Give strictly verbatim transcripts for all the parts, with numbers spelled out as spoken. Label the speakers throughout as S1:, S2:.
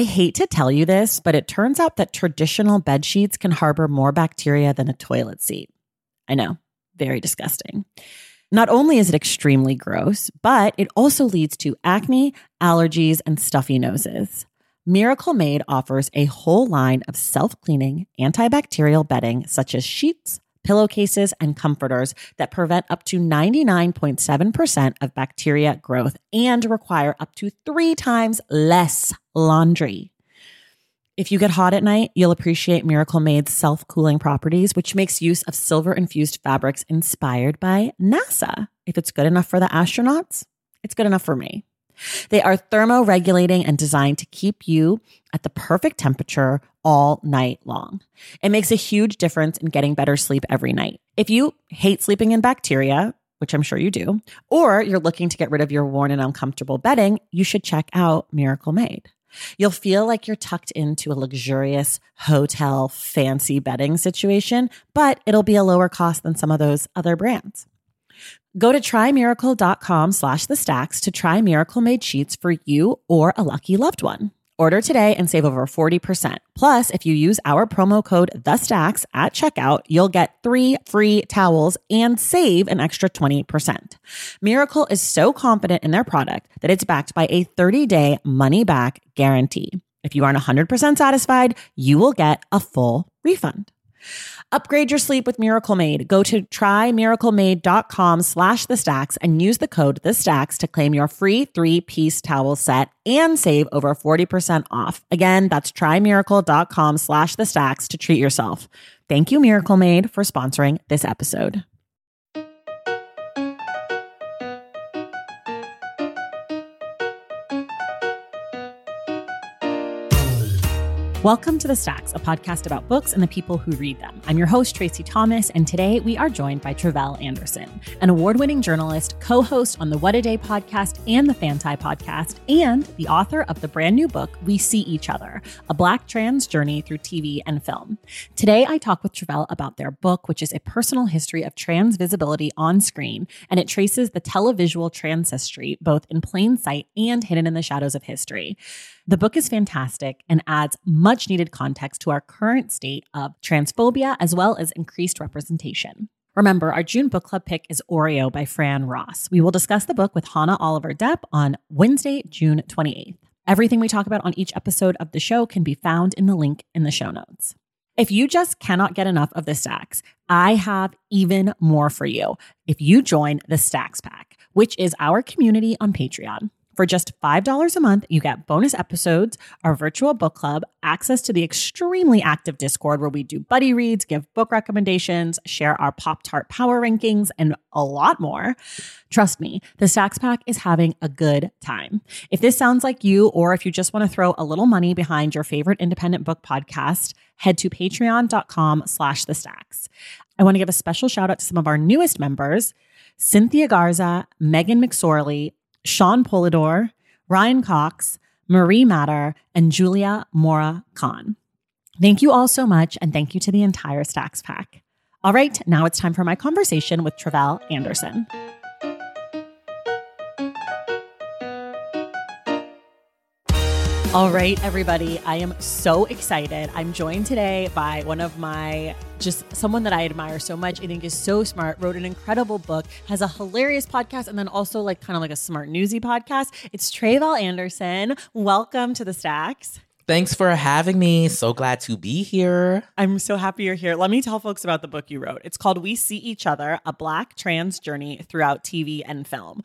S1: I hate to tell you this, but it turns out that traditional bed sheets can harbor more bacteria than a toilet seat. I know, very disgusting. Not only is it extremely gross, but it also leads to acne, allergies, and stuffy noses. Miracle Made offers a whole line of self-cleaning, antibacterial bedding such as sheets, pillowcases, and comforters that prevent up to ninety-nine point seven percent of bacteria growth and require up to three times less laundry. If you get hot at night, you'll appreciate Miracle Made's self-cooling properties, which makes use of silver-infused fabrics inspired by NASA. If it's good enough for the astronauts, it's good enough for me. They are thermoregulating and designed to keep you at the perfect temperature all night long. It makes a huge difference in getting better sleep every night. If you hate sleeping in bacteria, which I'm sure you do, or you're looking to get rid of your worn and uncomfortable bedding, you should check out Miracle Made. You'll feel like you're tucked into a luxurious hotel fancy bedding situation, but it'll be a lower cost than some of those other brands. Go to trymiracle.com slash the stacks to try Miracle Made sheets for you or a lucky loved one. Order today and save over forty percent. Plus, if you use our promo code THESTACKS at checkout, you'll get three free towels and save an extra twenty percent. Miracle is so confident in their product that it's backed by a thirty-day money-back guarantee. If you aren't one hundred percent satisfied, you will get a full refund. Upgrade your sleep with Miracle Made. Go to trymiraclemade.com slash the stacks and use the code the stacks to claim your free three-piece towel set and save over forty percent off. Again, that's trymiracle.com slash the stacks to treat yourself. Thank you, Miracle Made, for sponsoring this episode. Welcome to The Stacks, a podcast about books and the people who read them. I'm your host, Tracy Thomas, and today we are joined by Tre'vell Anderson, an award-winning journalist, co-host on the What a Day podcast and the Fanti podcast, and the author of the brand new book, We See Each Other, a Black trans journey through T V and film. Today, I talk with Tre'vell about their book, which is a personal history of trans visibility on screen, and it traces the televisual trans history, both in plain sight and hidden in the shadows of history. The book is fantastic and adds much needed context to our current state of transphobia as well as increased representation. Remember, our June book club pick is Oreo by Fran Ross. We will discuss the book with Hannah Oliver Depp on Wednesday, June twenty-eighth. Everything we talk about on each episode of the show can be found in the link in the show notes. If you just cannot get enough of the Stacks, I have even more for you if you join the Stacks Pack, which is our community on Patreon. For just five dollars a month, you get bonus episodes, our virtual book club, access to the extremely active Discord where we do buddy reads, give book recommendations, share our Pop-Tart power rankings, and a lot more. Trust me, the Stacks Pack is having a good time. If this sounds like you, or if you just want to throw a little money behind your favorite independent book podcast, head to patreon.com slash the stacks. I want to give a special shout out to some of our newest members, Cynthia Garza, Megan McSorley, Sean Polidor, Ryan Cox, Marie Matter, and Julia Mora Khan. Thank you all so much, and thank you to the entire Stacks Pack. All right, now it's time for my conversation with Tre'vell Anderson. All right, everybody, I am so excited. I'm joined today by one of my, just someone that I admire so much. I think is so smart, wrote an incredible book, has a hilarious podcast, and then also like kind of like a smart newsy podcast. It's Tre'vell Anderson. Welcome to the Stacks.
S2: Thanks for having me. So glad to be here.
S1: I'm so happy you're here. Let me tell folks about the book you wrote. It's called We See Each Other, a Black trans journey throughout T V and film.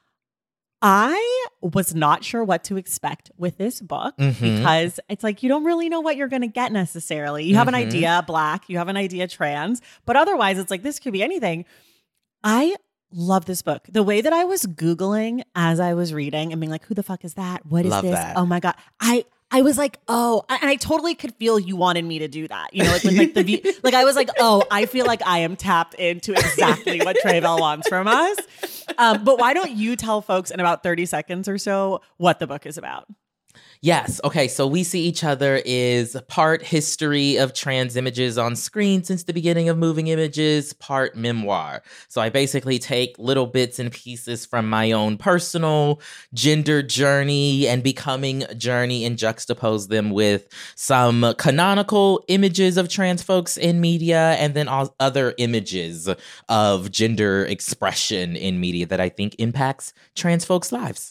S1: I was not sure what to expect with this book mm-hmm. because it's like you don't really know what you're going to get necessarily. You have mm-hmm. an idea Black, you have an idea trans, but otherwise it's like this could be anything. I love this book. The way that I was Googling as I was reading and being like, who the fuck is that? What is
S2: love
S1: this?
S2: That.
S1: Oh my God. I I was like, oh, and I totally could feel you wanted me to do that. You know, like with like the view, like I was like, oh, I feel like I am tapped into exactly what Tre'vell wants from us. Um, but why don't you tell folks in about thirty seconds or so what the book is about?
S2: Yes. Okay. So We See Each Other is part history of trans images on screen since the beginning of moving images, part memoir. So I basically take little bits and pieces from my own personal gender journey and becoming journey and juxtapose them with some canonical images of trans folks in media and then all other images of gender expression in media that I think impacts trans folks' lives.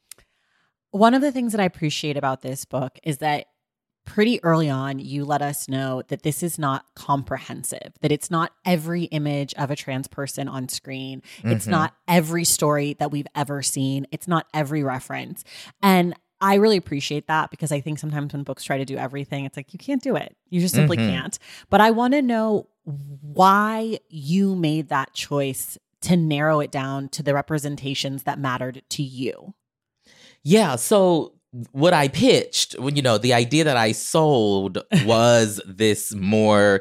S1: One of the things that I appreciate about this book is that pretty early on, you let us know that this is not comprehensive, that it's not every image of a trans person on screen. Mm-hmm. It's not every story that we've ever seen. It's not every reference. And I really appreciate that because I think sometimes when books try to do everything, it's like, you can't do it. You just simply mm-hmm. can't. But I want to know why you made that choice to narrow it down to the representations that mattered to you.
S2: Yeah, so what I pitched, you know, the idea that I sold was this more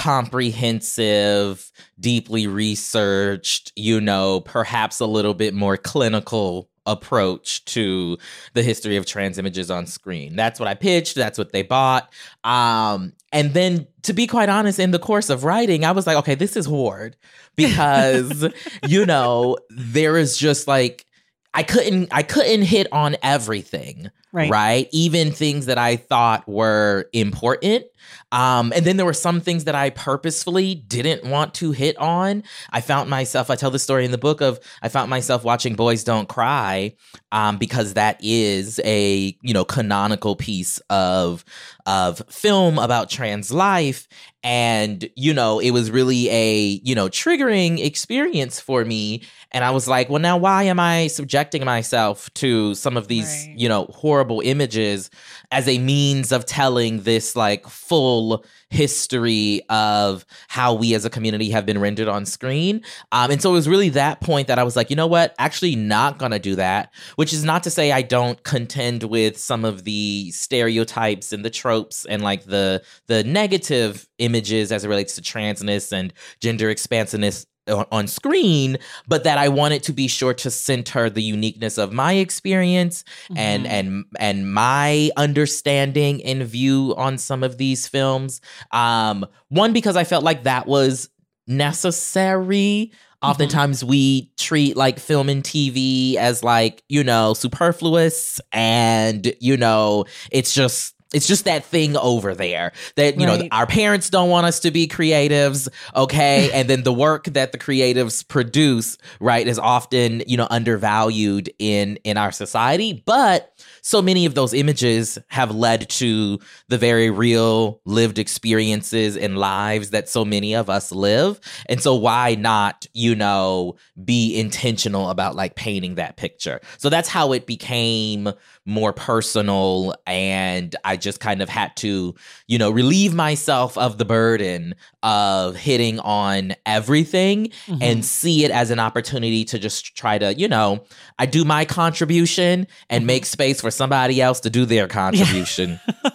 S2: comprehensive, deeply researched, you know, perhaps a little bit more clinical approach to the history of trans images on screen. That's what I pitched. That's what they bought. Um, and then, to be quite honest, in the course of writing, I was like, okay, this is hard because, you know, there is just like, I couldn't I couldn't hit on everything, right. right? Even things that I thought were important. Um, and then there were some things that I purposefully didn't want to hit on. I found myself, I tell the story in the book of, I found myself watching Boys Don't Cry um, because that is a, you know, canonical piece of, of film about trans life. And, you know, it was really a, you know, triggering experience for me. And I was like, well, now why am I subjecting myself to some of these, right. you know, horrible images as a means of telling this like full history of how we as a community have been rendered on screen. Um, and so it was really that point that I was like, you know what, actually not going to do that, which is not to say I don't contend with some of the stereotypes and the tropes and like the the negative images as it relates to transness and gender expansiveness on screen, but that I wanted to be sure to center the uniqueness of my experience mm-hmm. and and and my understanding and view on some of these films. Um, one, because I felt like that was necessary. Oftentimes mm-hmm. we treat like film and T V as like, you know, superfluous and, you know, it's just It's just that thing over there that, you right. know, our parents don't want us to be creatives, okay? And then the work that the creatives produce, right, is often, you know, undervalued in in our society. But so many of those images have led to the very real lived experiences and lives that so many of us live. And so why not, you know, be intentional about like painting that picture? So that's how it became more personal, and I just kind of had to, you know, relieve myself of the burden of hitting on everything mm-hmm. and see it as an opportunity to just try to, you know, I do my contribution and mm-hmm. make space for somebody else to do their contribution.
S1: Yeah.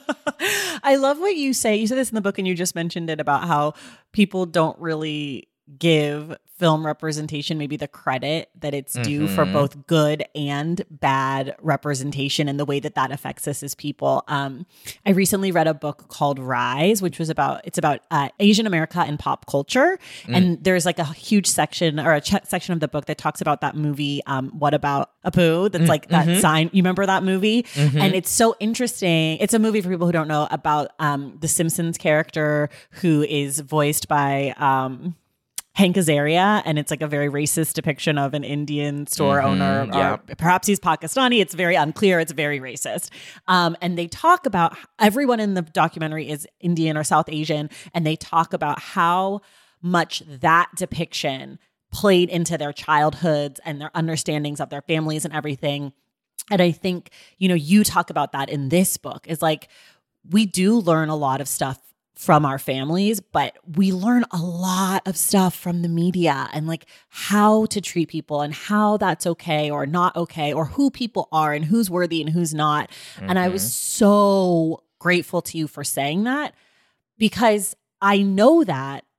S1: I love what you say. You said this in the book and you just mentioned it about how people don't really give film representation maybe the credit that it's due mm-hmm. for both good and bad representation and the way that that affects us as people. Um, I recently read a book called Rise, which was about, it's about uh, Asian America and pop culture. Mm. And there's like a huge section or a ch- section of the book that talks about that movie, um, What About Apu? That's like that mm-hmm. sign. You remember that movie? Mm-hmm. And it's so interesting. It's a movie for people who don't know about um, the Simpsons character who is voiced by... Um, Hank Azaria, and it's like a very racist depiction of an Indian store mm-hmm, owner, yeah. or perhaps he's Pakistani. It's very unclear. It's very racist. Um, and they talk about, everyone in the documentary is Indian or South Asian, and they talk about how much that depiction played into their childhoods and their understandings of their families and everything. And I think, you know, you talk about that in this book, is like, we do learn a lot of stuff from our families, but we learn a lot of stuff from the media and like how to treat people and how that's okay or not okay, or who people are and who's worthy and who's not. Mm-hmm. And I was so grateful to you for saying that, because I know that,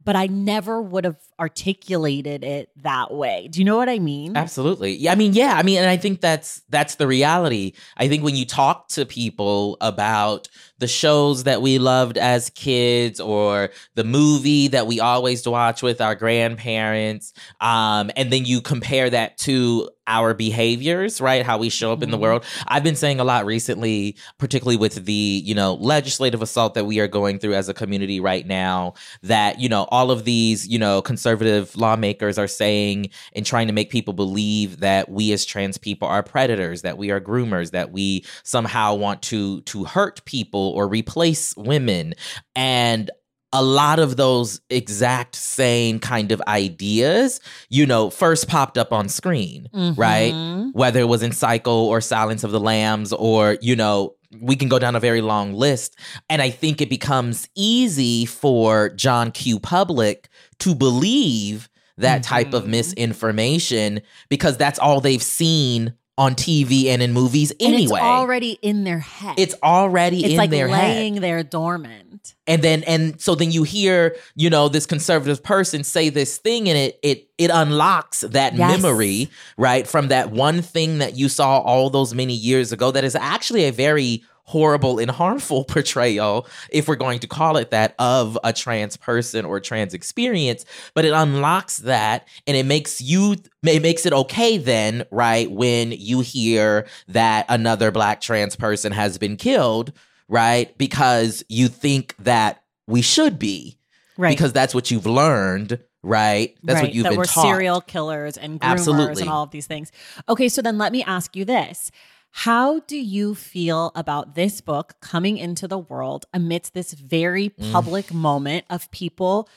S1: but I never would have articulated it that way. Do you know what I mean?
S2: Absolutely. Yeah, I mean, yeah, I mean, and I think that's that's the reality. I think when you talk to people about the shows that we loved as kids or the movie that we always watch with our grandparents, um, and then you compare that to our behaviors, right? How we show up mm-hmm. in the world. I've been saying a lot recently, particularly with the, you know, legislative assault that we are going through as a community right now, that, you know, all of these, you know, conservative lawmakers are saying and trying to make people believe that we as trans people are predators, that we are groomers, that we somehow want to to hurt people or replace women. And a lot of those exact same kind of ideas, you know, first popped up on screen, mm-hmm. right? Whether it was in Psycho or Silence of the Lambs or, you know, we can go down a very long list. And I think it becomes easy for John Q. Public to believe that mm-hmm. type of misinformation because that's all they've seen on T V and in movies anyway.
S1: And it's already in their head.
S2: It's already
S1: it's
S2: in
S1: like
S2: their head.
S1: It's laying there dormant.
S2: And then, and so then you hear, you know, this conservative person say this thing and it it it unlocks that yes. memory, right? From that one thing that you saw all those many years ago that is actually a very horrible and harmful portrayal, if we're going to call it that, of a trans person or trans experience. But it unlocks that and it makes you, it makes it okay then, right, when you hear that another Black trans person has been killed, right, because you think that we should be, right, because that's what you've learned. Right. That's
S1: right.
S2: what you've
S1: that
S2: been
S1: we're
S2: taught.
S1: Serial killers and groomers Absolutely. And all of these things. Okay, so then let me ask you this. How do you feel about this book coming into the world amidst this very public mm. moment of people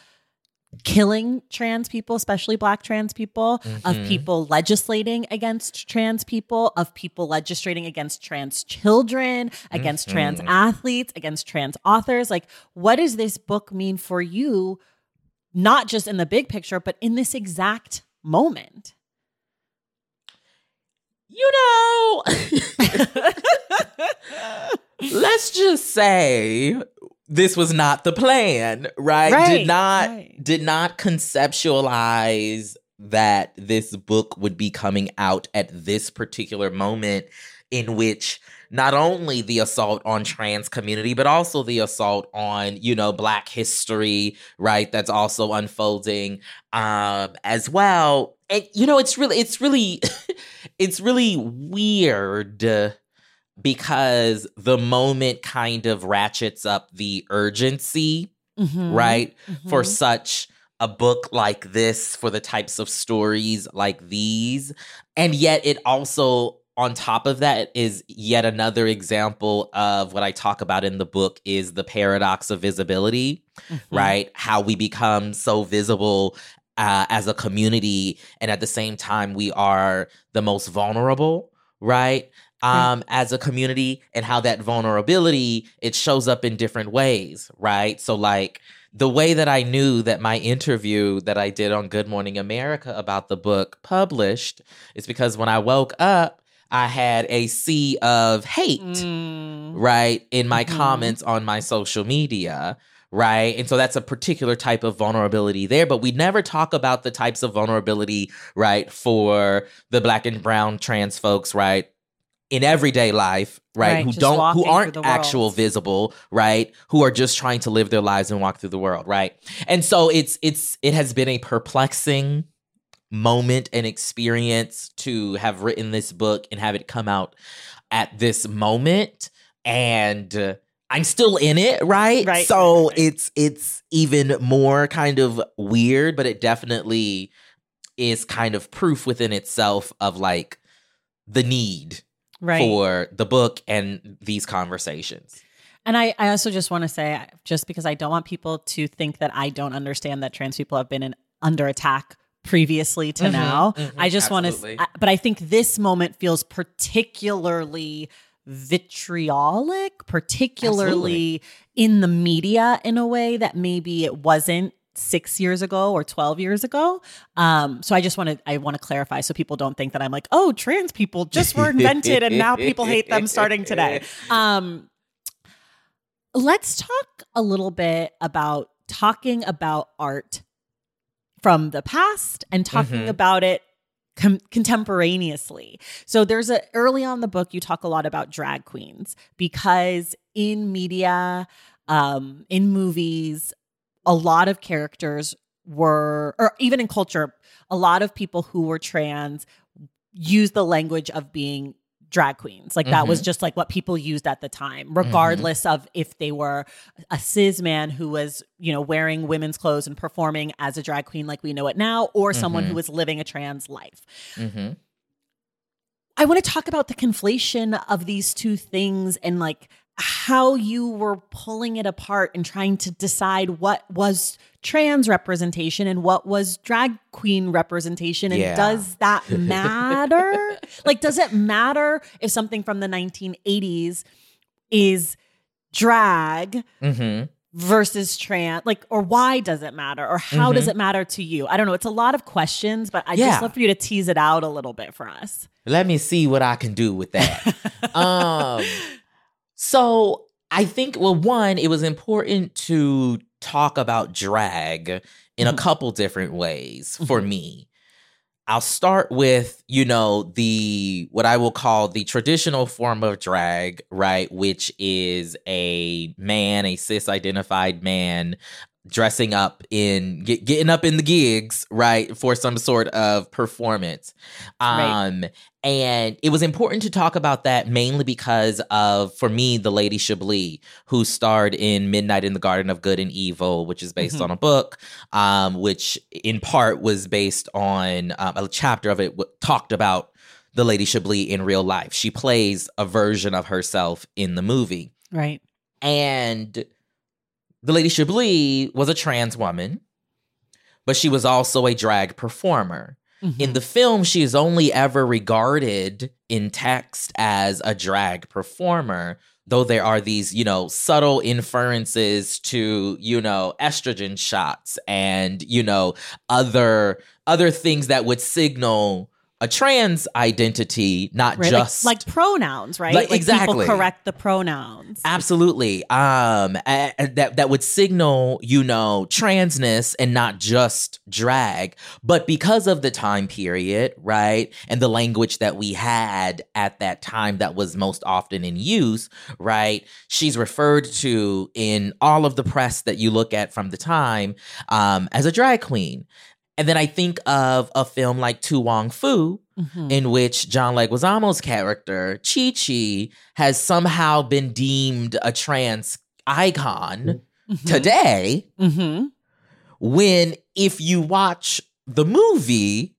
S1: killing trans people, especially Black trans people, mm-hmm. of people legislating against trans people, of people legislating against trans children, against mm-hmm. trans athletes, against trans authors? Like, what does this book mean for you, not just in the big picture, but in this exact moment?
S2: You know, let's just say this was not the plan, right?
S1: right
S2: did not
S1: right.
S2: did not conceptualize that this book would be coming out at this particular moment in which not only the assault on trans community, but also the assault on, you know, Black history, right? That's also unfolding um, as well. And, you know, it's really, it's really, it's really weird because the moment kind of ratchets up the urgency, mm-hmm. right? Mm-hmm. For such a book like this, for the types of stories like these. And yet it also, on top of that, is yet another example of what I talk about in the book is the paradox of visibility, mm-hmm. right? How we become so visible uh, as a community, and at the same time, we are the most vulnerable, right? Um, right. As a community, and how that vulnerability, it shows up in different ways, right? So like the way that I knew that my interview that I did on Good Morning America about the book published is because when I woke up, I had a sea of hate, mm. right, in my mm-hmm. comments on my social media, right? And so that's a particular type of vulnerability there, but we never talk about the types of vulnerability, right, for the Black and brown trans folks, right, in everyday life, right,
S1: right
S2: who don't, who aren't actual visible, right, who are just trying to live their lives and walk through the world, right? And so it's, it's, it has been a perplexing moment and experience to have written this book and have it come out at this moment. And uh, I'm still in it, right?
S1: Right.
S2: So
S1: right, right.
S2: it's it's even more kind of weird, but it definitely is kind of proof within itself of like the need right. for the book and these conversations.
S1: And I, I also just want to say, just because I don't want people to think that I don't understand that trans people have been in, under attack previously to mm-hmm, now. Mm-hmm, I just want to, but I think this moment feels particularly vitriolic, particularly absolutely. In the media in a way that maybe it wasn't six years ago or twelve years ago. Um, so I just want to, I want to clarify so people don't think that I'm like, oh, trans people just were invented and now people hate them starting today. Um, let's talk a little bit about talking about art from the past and talking
S2: Mhm.
S1: about it com- contemporaneously. So there's a early on in the book, you talk a lot about drag queens because in media, um, in movies, a lot of characters were, or even in culture, a lot of people who were trans use the language of being drag queens. Like that was
S2: Mhm.
S1: just like what people used at the time, regardless of if they were a cis man who was, you know, wearing women's clothes and performing as a drag queen like we know it now, or someone
S2: Mhm.
S1: who was living a trans life.
S2: Mhm.
S1: I want to talk about the conflation of these two things and like how you were pulling it apart and trying to decide what was trans representation and what was drag queen representation. And
S2: Yeah.
S1: does that matter? Like, does it matter if something from the nineteen eighties is drag
S2: Mhm.
S1: versus trans? Like, or why does it matter? Or how does
S2: Mhm.
S1: it matter to you? I don't know. It's a lot of questions, but I
S2: Yeah.
S1: just love for you to tease it out a little bit for us.
S2: Let me see what I can do with that. um, so I think, well, one, it was important to talk about drag in a
S1: Mhm.
S2: couple different ways for me. I'll start with, you know, the, what I will call the traditional form of drag, right? Which is a man, a cis-identified man dressing up in, get, getting up in the gigs, right? For some sort of performance. Um,
S1: Right.
S2: And it was important to talk about that mainly because of, for me, the Lady Chablis, who starred in Midnight in the Garden of Good and Evil, which is based
S1: Mhm.
S2: on a book, um, which in part was based on um, a chapter of it w- talked about the Lady Chablis in real life. She plays a version of herself in the movie.
S1: Right.
S2: And the Lady Chablis was a trans woman, but she was also a drag performer.
S1: Mhm.
S2: In the film, she is only ever regarded in text as a drag performer, though there are these, you know, subtle inferences to, you know, estrogen shots and, you know, other other things that would signal a trans identity, not
S1: Right.
S2: just
S1: like, like pronouns, right?
S2: Like,
S1: Like
S2: exactly.
S1: people correct the pronouns.
S2: Absolutely. Um, a- a- that that would signal, you know, transness and not just drag. But because of the time period, right, and the language that we had at that time that was most often in use, right, she's referred to in all of the press that you look at from the time um, as a drag queen. And then I think of a film like Tu Wong Fu,
S1: Mhm.
S2: in which John Leguizamo's character, Chi Chi, has somehow been deemed a trans icon
S1: Mhm.
S2: today,
S1: Mhm.
S2: when if you watch the movie,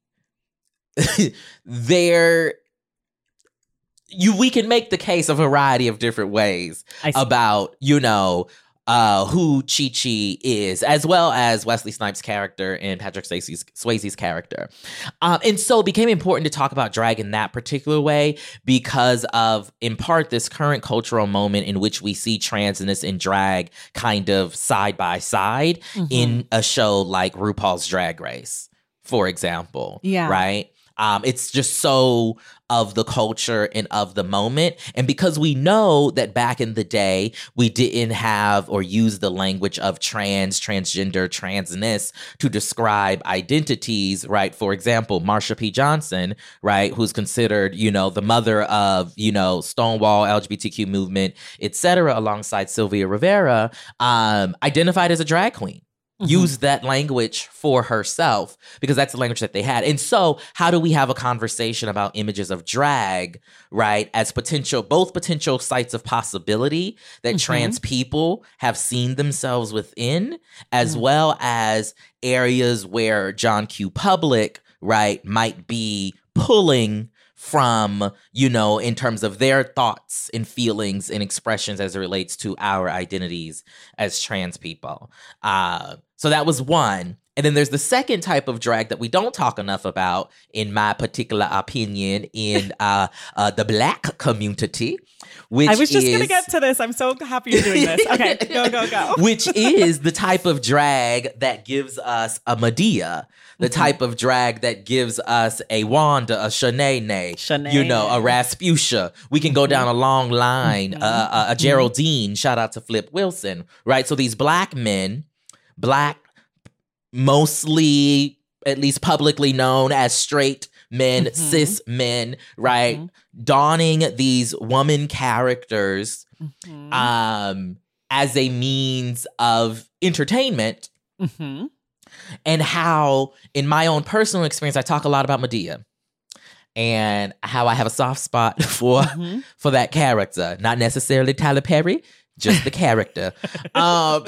S2: there you we can make the case a variety of different ways
S1: I see.
S2: about, you know, uh, who Chi Chi is, as well as Wesley Snipes' character and Patrick Swayze's, Swayze's character. Um, and so it became important to talk about drag in that particular way because of, in part, this current cultural moment in which we see transness and drag kind of side by side
S1: Mhm.
S2: in a show like RuPaul's Drag Race, for example.
S1: Yeah.
S2: Right? Um, it's just so of the culture and of the moment. And because we know that back in the day, we didn't have or use the language of trans, transgender, transness to describe identities, right? For example, Marsha P. Johnson, right, who's considered, you know, the mother of, you know, Stonewall, L G B T Q movement, et cetera, alongside Sylvia Rivera, um, identified as a drag queen.
S1: Mhm.
S2: Used that language for herself because that's the language that they had. And so how do we have a conversation about images of drag, right, as potential, both potential sites of possibility that
S1: Mhm.
S2: trans people have seen themselves within, as
S1: Mm.
S2: well as areas where John Q. Public, right, might be pulling from, you know, in terms of their thoughts and feelings and expressions as it relates to our identities as trans people. Uh, so that was one. And then there's the second type of drag that we don't talk enough about, in my particular opinion, in uh, uh, the Black community, which
S1: I was just
S2: is,
S1: going to get to this. I'm so happy you're doing this. Okay, go, go, go.
S2: which is the type of drag that gives us a Medea, the
S1: Mhm.
S2: type of drag that gives us a Wanda, a Shanae,
S1: Shanae.
S2: you know, a Rasputia. We can go
S1: Mhm.
S2: down a long line,
S1: Mhm.
S2: uh, uh, a
S1: Mhm.
S2: Geraldine, shout out to Flip Wilson, right? So these Black men, Black, mostly, at least publicly known as straight men, mm-hmm. cis men, right? Mm-hmm. Donning these woman characters mm-hmm. um, as a means of entertainment. Mm-hmm. And how, in my own personal experience, I talk a lot about Madea. And how I have a soft spot for mm-hmm. for that character. Not necessarily Tyler Perry, just the character. um,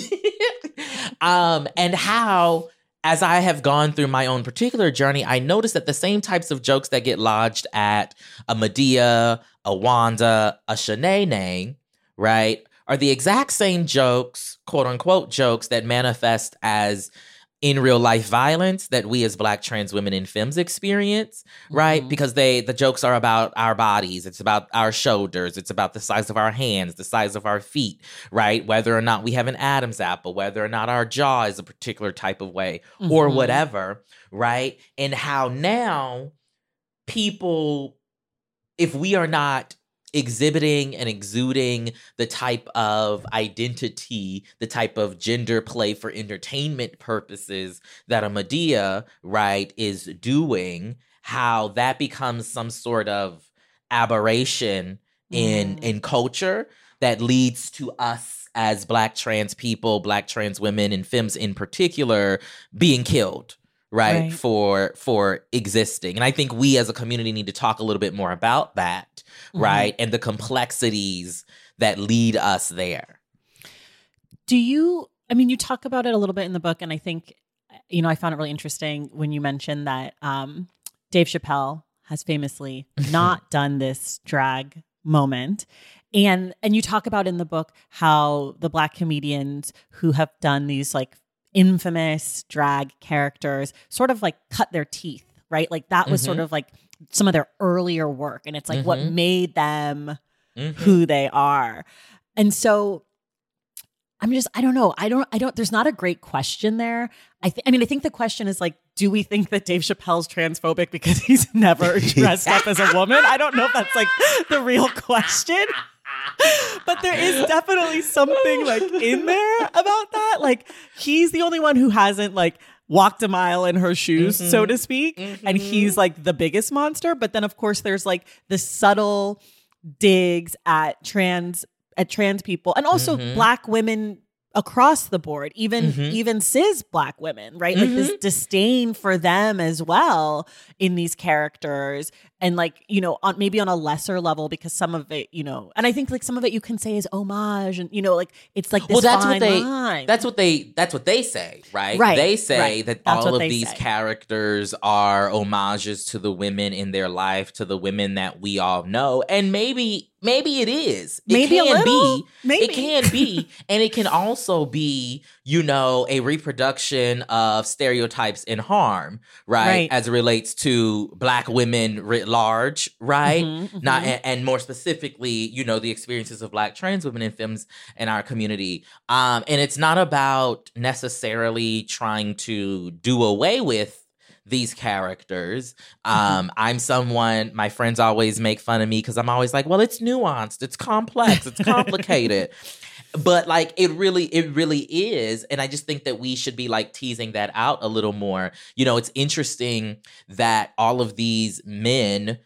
S2: um, and how, as I have gone through my own particular journey, I noticed that the same types of jokes that get lodged at a Madea, a Wanda, a Shanae, right, are the exact same jokes, quote unquote jokes, that manifest as in real life violence that we as Black trans women in femmes experience, right? Mm-hmm. Because they the jokes are about our bodies, it's about our shoulders, it's about the size of our hands, the size of our feet, right? Whether or not we have an Adam's apple, whether or not our jaw is a particular type of way, mm-hmm. or whatever, right? And how now people, if we are not exhibiting and exuding the type of identity, the type of gender play for entertainment purposes that a Madea, right, is doing, how that becomes some sort of aberration in, mm. in culture that leads to us as Black trans people, Black trans women, and femmes in particular, being killed. Right, right, for for existing. And I think we as a community need to talk a little bit more about that, mm-hmm. right? And the complexities that lead us there.
S1: Do you, I mean, you talk about it a little bit in the book, and I think, you know, I found it really interesting when you mentioned that um, Dave Chappelle has famously not done this drag moment. And and you talk about in the book how the Black comedians who have done these like infamous drag characters sort of like cut their teeth, right? Like that was mm-hmm. sort of like some of their earlier work. And it's like mm-hmm. what made them mm-hmm. who they are. And so I'm just, I don't know. I don't, I don't, there's not a great question there. I th- I mean, I think the question is like, do we think that Dave Chappelle's transphobic because he's never dressed up as a woman? I don't know if that's like the real question. But there is definitely something like in there about that. Like he's the only one who hasn't like walked a mile in her shoes, mm-hmm. so to speak. Mm-hmm. And he's like the biggest monster. But then of course there's like the subtle digs at trans at trans people and also mm-hmm. Black women across the board, even mm-hmm. even cis Black women, right? Mm-hmm. Like this disdain for them as well in these characters. And like, you know, on maybe on a lesser level, because some of it, you know, and I think like some of it you can say is homage, and you know, like it's like this well, that's fine
S2: what they,
S1: line.
S2: That's what they that's what they say, right?
S1: Right.
S2: They say
S1: right.
S2: that
S1: that's
S2: all of these
S1: say.
S2: characters are homages to the women in their life, to the women that we all know. And maybe maybe it is. It
S1: maybe
S2: can
S1: a little.
S2: be.
S1: Maybe.
S2: It can be. And it can also be, you know, a reproduction of stereotypes and harm, right?
S1: right?
S2: As it relates to Black women writ large, right?
S1: Mm-hmm, mm-hmm.
S2: Not and, and more specifically, you know, the experiences of Black trans women and femmes in our community. Um, and it's not about necessarily trying to do away with these characters. Um, I'm someone, my friends always make fun of me because I'm always like, well, it's nuanced, it's complex, it's complicated. But like it really, it really is. And I just think that we should be like teasing that out a little more. You know, it's interesting that all of these men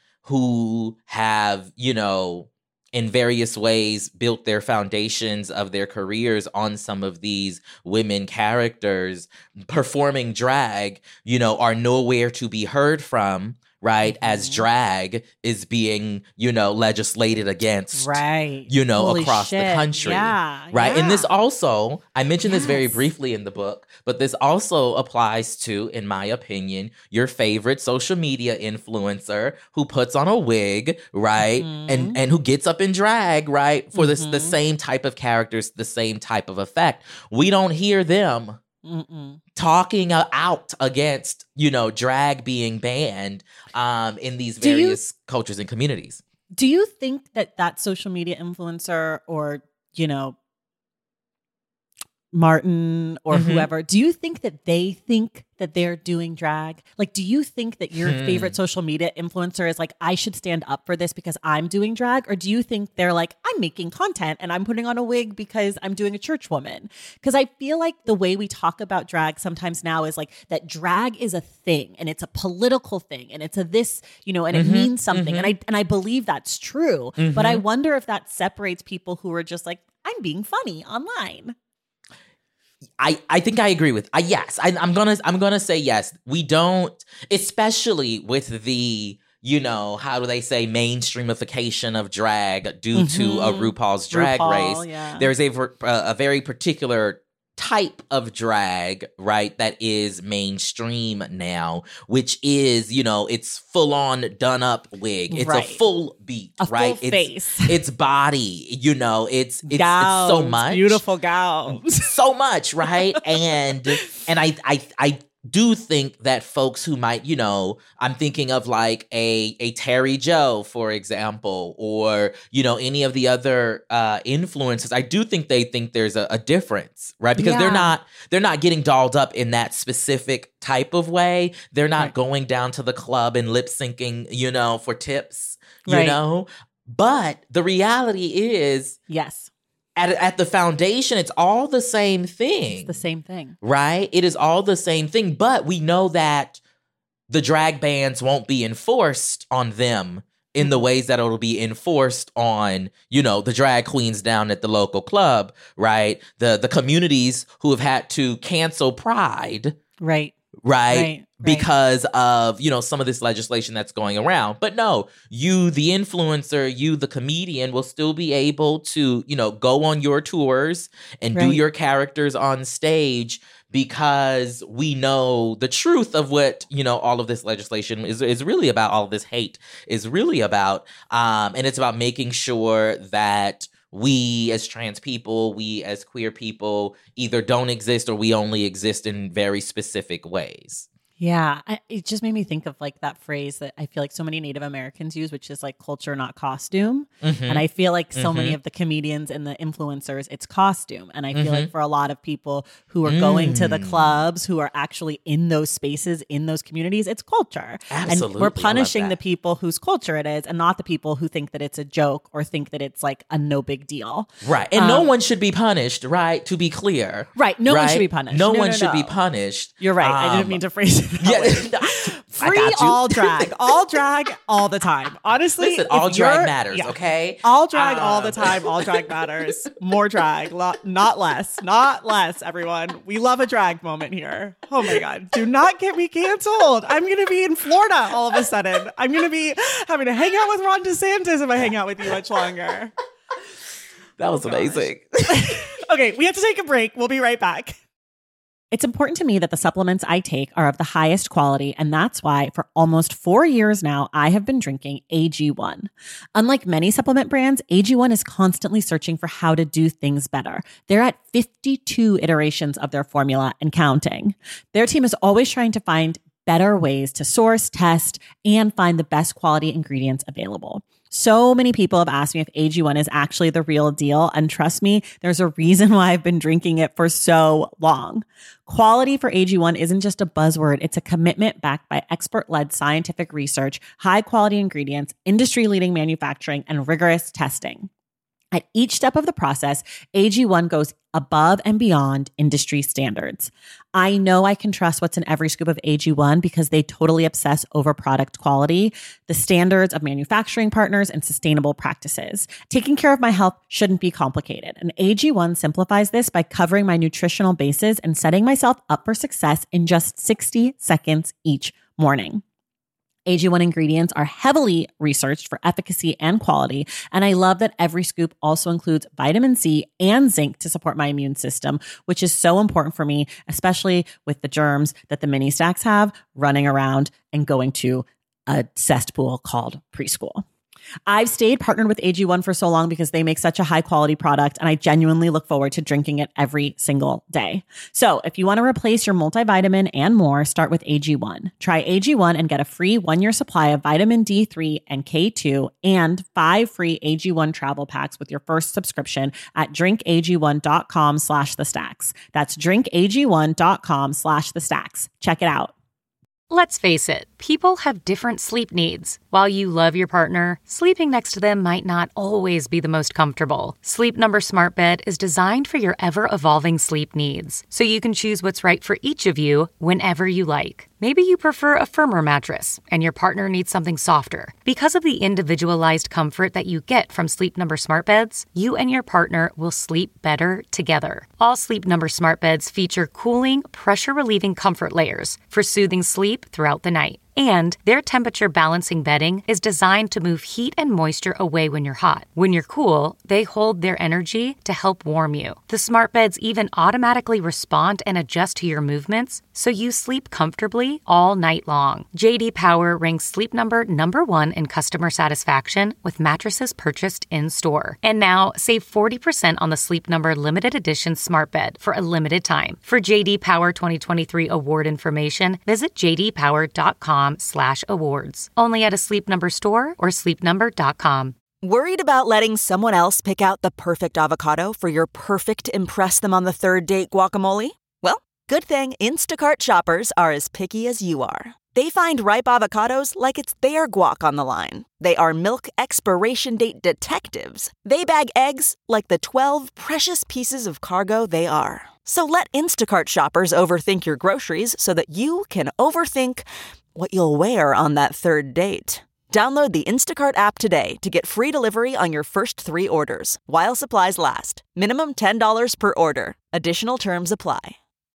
S2: who have, you know, in various ways built their foundations of their careers on some of these women characters performing drag, you know, are nowhere to be heard from, right? Mm-hmm. As drag is being, you know, legislated against,
S1: right?
S2: You know,
S1: Holy
S2: across
S1: shit.
S2: the country,
S1: yeah,
S2: right?
S1: yeah.
S2: And this also, I mentioned
S1: yes.
S2: this very briefly in the book, but this also applies to, in my opinion, your favorite social media influencer who puts on a wig, right? Mm-hmm. And and who gets up in drag, right? For mm-hmm. this the same type of characters, the same type of effect. We don't hear them Mm-mm. talking uh, out against, you know, drag being banned um, in these various you, cultures and communities.
S1: Do you think that that social media influencer or, you know, Martin or
S2: Mm-hmm.
S1: whoever, do you think that they think that they're doing drag? Like, do you think that your
S2: Hmm.
S1: favorite social media influencer is like, I should stand up for this because I'm doing drag? Or do you think they're like, I'm making content and I'm putting on a wig because I'm doing a church woman? Because I feel like the way we talk about drag sometimes now is like that drag is a thing and it's a political thing and it's a this, you know, and
S2: Mm-hmm.
S1: it means something.
S2: Mm-hmm.
S1: And I and I believe that's true.
S2: Mm-hmm.
S1: But I wonder if that separates people who are just like, I'm being funny online.
S2: I, I think I agree with I yes I, I'm gonna I'm gonna say yes. We don't, especially with the, you know, how do they say, mainstreamification of drag due
S1: Mhm.
S2: to a RuPaul's Drag
S1: RuPaul,
S2: Race.
S1: yeah.
S2: There's a ver- a very particular type of drag, right, that is mainstream now, which is, you know, it's full on done up wig. It's
S1: Right.
S2: a full beat,
S1: A
S2: right?
S1: full
S2: it's,
S1: face.
S2: it's body, you know, it's it's,
S1: Gowns,
S2: it's so much.
S1: beautiful gowns.
S2: So much, right? And and I I I do think that folks who might, you know, I'm thinking of like a a Terry Joe, for example, or, you know, any of the other uh influencers, I do think they think there's a, a difference, right? Because
S1: Yeah.
S2: they're not they're not getting dolled up in that specific type of way. They're not
S1: Right.
S2: going down to the club and lip syncing, you know, for tips, you
S1: Right.
S2: know? But the reality is,
S1: Yes,
S2: at at the foundation, it's all the same thing.
S1: it's the same thing.
S2: Right? It is all the same thing, but we know that the drag bans won't be enforced on them in the ways that it'll be enforced on, you know, the drag queens down at the local club, right? The the communities who have had to cancel Pride,
S1: Right.
S2: right?
S1: Right, right.
S2: Because of, you know, some of this legislation that's going around. But no, you, the influencer, you, the comedian, will still be able to, you know, go on your tours and do
S1: Right.
S2: your characters on stage, because we know the truth of what, you know, all of this legislation is is really about, all of this hate is really about. Um, and it's about making sure that we as trans people, we as queer people either don't exist or we only exist in very specific ways.
S1: Yeah, I, it just made me think of like that phrase that I feel like so many Native Americans use, which is like culture, not costume.
S2: Mhm.
S1: And I feel like so
S2: Mhm.
S1: many of the comedians and the influencers, it's costume. And I feel
S2: Mhm.
S1: like for a lot of people who are going to the
S2: Mm.
S1: clubs, who are actually in those spaces, in those communities, it's culture.
S2: Absolutely.
S1: And we're
S2: I love
S1: punishing
S2: that.
S1: the people whose culture it is and not the people who think that it's a joke or think that it's like a no big deal.
S2: Right. And no
S1: Um,
S2: one should be punished, right? To be clear.
S1: Right. No one
S2: right?
S1: should be punished.
S2: No,
S1: No,
S2: one
S1: no,
S2: should be
S1: no.
S2: punished.
S1: You're right. I didn't
S2: Um,
S1: mean to phrase it that
S2: Yeah,
S1: way.
S2: I
S1: Free
S2: got you.
S1: all drag, all drag, all the time. Honestly,
S2: Listen,
S1: if
S2: all drag
S1: you're-
S2: matters,
S1: yeah.
S2: okay?
S1: All drag, all the
S2: Um,
S1: time. All drag matters. More drag, lo- not less, not less. Everyone, we love a drag moment here. Oh my god, do not get me canceled. I'm gonna be in Florida all of a sudden. I'm gonna be having to hang out with Ron DeSantis if I hang out with you much longer.
S2: That was
S1: Oh,
S2: amazing.
S1: Okay, we have to take a break. We'll be right back. It's important to me that the supplements I take are of the highest quality, and that's why for almost four years now, I have been drinking A G one. Unlike many supplement brands, A G one is constantly searching for how to do things better. They're at fifty-two iterations of their formula and counting. Their team is always trying to find better ways to source, test, and find the best quality ingredients available. So many people have asked me if A G one is actually the real deal. And trust me, there's a reason why I've been drinking it for so long. Quality for A G one isn't just a buzzword. It's a commitment backed by expert-led scientific research, high-quality ingredients, industry-leading manufacturing, and rigorous testing. At each step of the process, A G one goes above and beyond industry standards. I know I can trust what's in every scoop of A G one because they totally obsess over product quality, the standards of manufacturing partners, and sustainable practices. Taking care of my health shouldn't be complicated, and A G one simplifies this by covering my nutritional bases and setting myself up for success in just sixty seconds each morning. A G one ingredients are heavily researched for efficacy and quality, and I love that every scoop also includes vitamin C and zinc to support my immune system, which is so important for me, especially with the germs that the mini stacks have running around and going to a cesspool called preschool. I've stayed partnered with A G one for so long because they make such a high quality product, and I genuinely look forward to drinking it every single day. So if you want to replace your multivitamin and more, start with A G one. Try A G one and get a free one-year supply of vitamin D three and K two and five free A G one travel packs with your first subscription at drinkag1.com slash the stacks. That's drinkag1.com slash the stacks. Check it out.
S3: Let's face it, people have different sleep needs. While you love your partner, sleeping next to them might not always be the most comfortable. Sleep Number Smart Bed is designed for your ever-evolving sleep needs, so you can choose what's right for each of you whenever you like. Maybe you prefer a firmer mattress and your partner needs something softer. Because of the individualized comfort that you get from Sleep Number Smart Beds, you and your partner will sleep better together. All Sleep Number Smart Beds feature cooling, pressure-relieving comfort layers for soothing sleep throughout the night. And their temperature balancing bedding is designed to move heat and moisture away when you're hot. When you're cool, they hold their energy to help warm you. The smart beds even automatically respond and adjust to your movements, so you sleep comfortably all night long. J D Power ranks Sleep Number number one in customer satisfaction with mattresses purchased in-store. And now, save forty percent on the Sleep Number limited edition smart bed for a limited time. For J D Power twenty twenty-three award information, visit j d power dot com slash awards. Only at a Sleep Number store or sleep number dot com.
S4: Worried about letting someone else pick out the perfect avocado for your perfect impress them on the third date guacamole? Well, good thing Instacart shoppers are as picky as you are. They find ripe avocados like it's their guac on the line. They are milk expiration date detectives. They bag eggs like the twelve precious pieces of cargo they are. So let Instacart shoppers overthink your groceries so that you can overthink what you'll wear on that third date. Download the Instacart app today to get free delivery on your first three orders, while supplies last. Minimum ten dollars per order. Additional terms apply.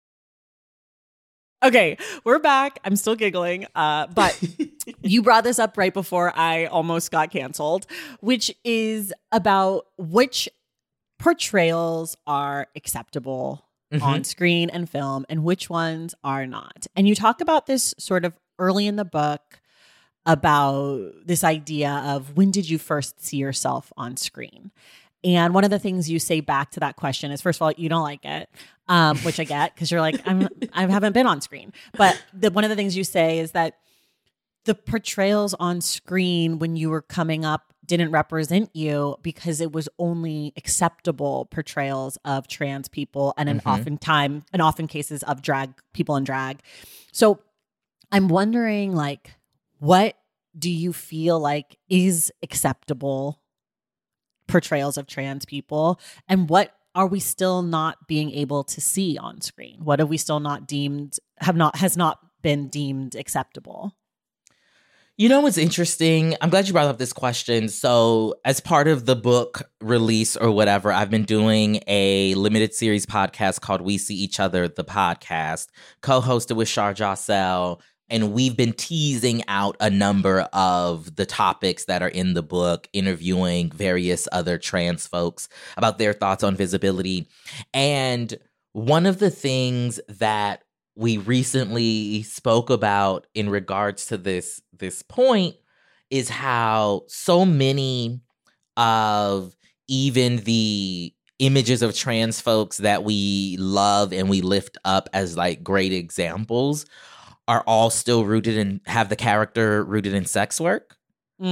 S1: Okay, we're back. I'm still giggling, uh, but you brought this up right before I almost got canceled, which is about which portrayals are acceptable mm-hmm. on screen and film and which ones are not. And you talk about this sort of early in the book about this idea of when did you first see yourself on screen? And one of the things you say back to that question is, first of all, you don't like it, um, which I get because you're like, I'm, I haven't been on screen. But the, one of the things you say is that the portrayals on screen when you were coming up didn't represent you because it was only acceptable portrayals of trans people and an mm-hmm. often time and often cases of drag people in drag. So I'm wondering, like, what do you feel like is acceptable portrayals of trans people, and what are we still not being able to see on screen? What have we still not deemed have not has not been deemed acceptable?
S2: You know what's interesting? I'm glad you brought up this question. So as part of the book release or whatever, I've been doing a limited series podcast called We See Each Other, the podcast, co-hosted with Shar Jossell. And we've been teasing out a number of the topics that are in the book, interviewing various other trans folks about their thoughts on visibility. And one of the things that we recently spoke about in regards to this, this point is how so many of even the images of trans folks that we love and we lift up as like great examples are all still rooted in, have the character rooted in sex work.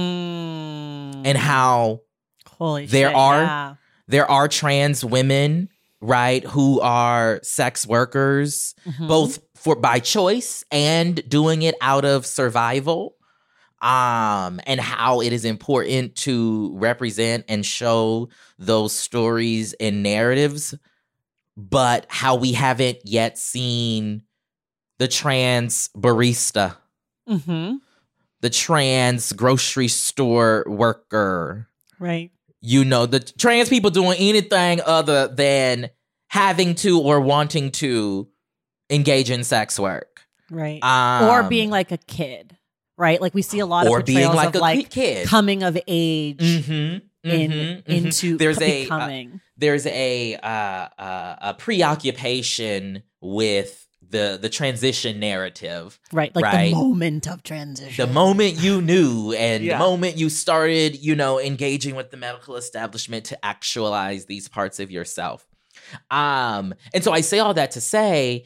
S1: Mm.
S2: And how
S1: Holy
S2: there
S1: shit,
S2: are
S1: yeah.
S2: there are trans women, right, who are sex workers, mm-hmm. both for by choice and doing it out of survival. Um, and how it is important to represent and show those stories and narratives, but how we haven't yet seen the trans barista,
S1: mm-hmm.
S2: the trans grocery store worker,
S1: right?
S2: You know, the trans people doing anything other than having to or wanting to engage in sex work,
S1: right?
S2: Um,
S1: or being like a kid, right? Like we see a lot of
S2: or being like
S1: of
S2: a
S1: like
S2: kid,
S1: coming of age
S2: mm-hmm, mm-hmm,
S1: in
S2: mm-hmm.
S1: into
S2: there's
S1: becoming.
S2: A, uh, there's a uh, uh, a preoccupation with the the transition narrative.
S1: Right. Like
S2: right?
S1: the moment of transition.
S2: The moment you knew and
S1: Yeah.
S2: the moment you started, you know, engaging with the medical establishment to actualize these parts of yourself. Um, and so I say all that to say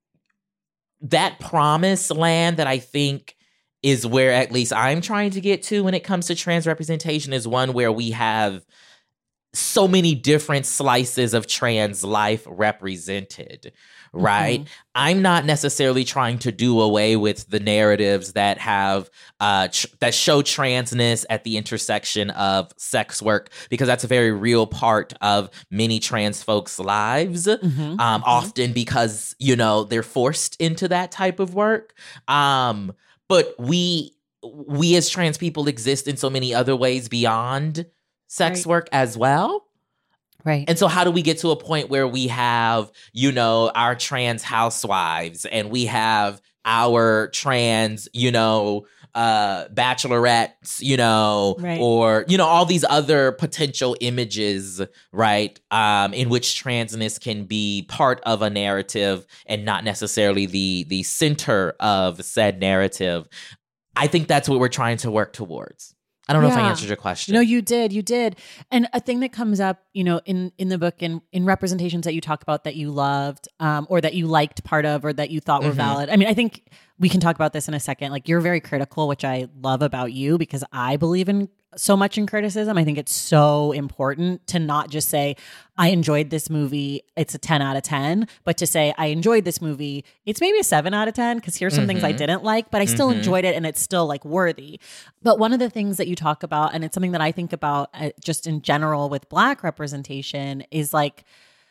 S2: that promised land that I think is where at least I'm trying to get to when it comes to trans representation is one where we have so many different slices of trans life represented, right? Mm-hmm. I'm not necessarily trying to do away with the narratives that have uh, tr- that show transness at the intersection of sex work, because that's a very real part of many trans folks' lives, mm-hmm. Um, mm-hmm. often because, you know, they're forced into that type of work. Um, but we we as trans people exist in so many other ways beyond sex right. work as well.
S1: Right.
S2: And so how do we get to a point where we have, you know, our trans housewives and we have our trans, you know, uh, bachelorettes, you know, right. or, you know, all these other potential images, right, um, in which transness can be part of a narrative and not necessarily the the center of said narrative. I think that's what we're trying to work towards. I don't know yeah. if I answered your question.
S1: No, you did. You did. And a thing that comes up, you know, in, in the book and in, in representations that you talk about that you loved um, or that you liked part of or that you thought were mm-hmm. valid. I mean, I think we can talk about this in a second. Like, you're very critical, which I love about you because I believe in so much in criticism. I think it's so important to not just say, I enjoyed this movie, it's a ten out of ten, but to say, I enjoyed this movie, it's maybe a seven out of ten because here's some mm-hmm. things I didn't like, but I still mm-hmm. enjoyed it and it's still like worthy. But one of the things that you talk about, and it's something that I think about uh, just in general with Black representation, is like,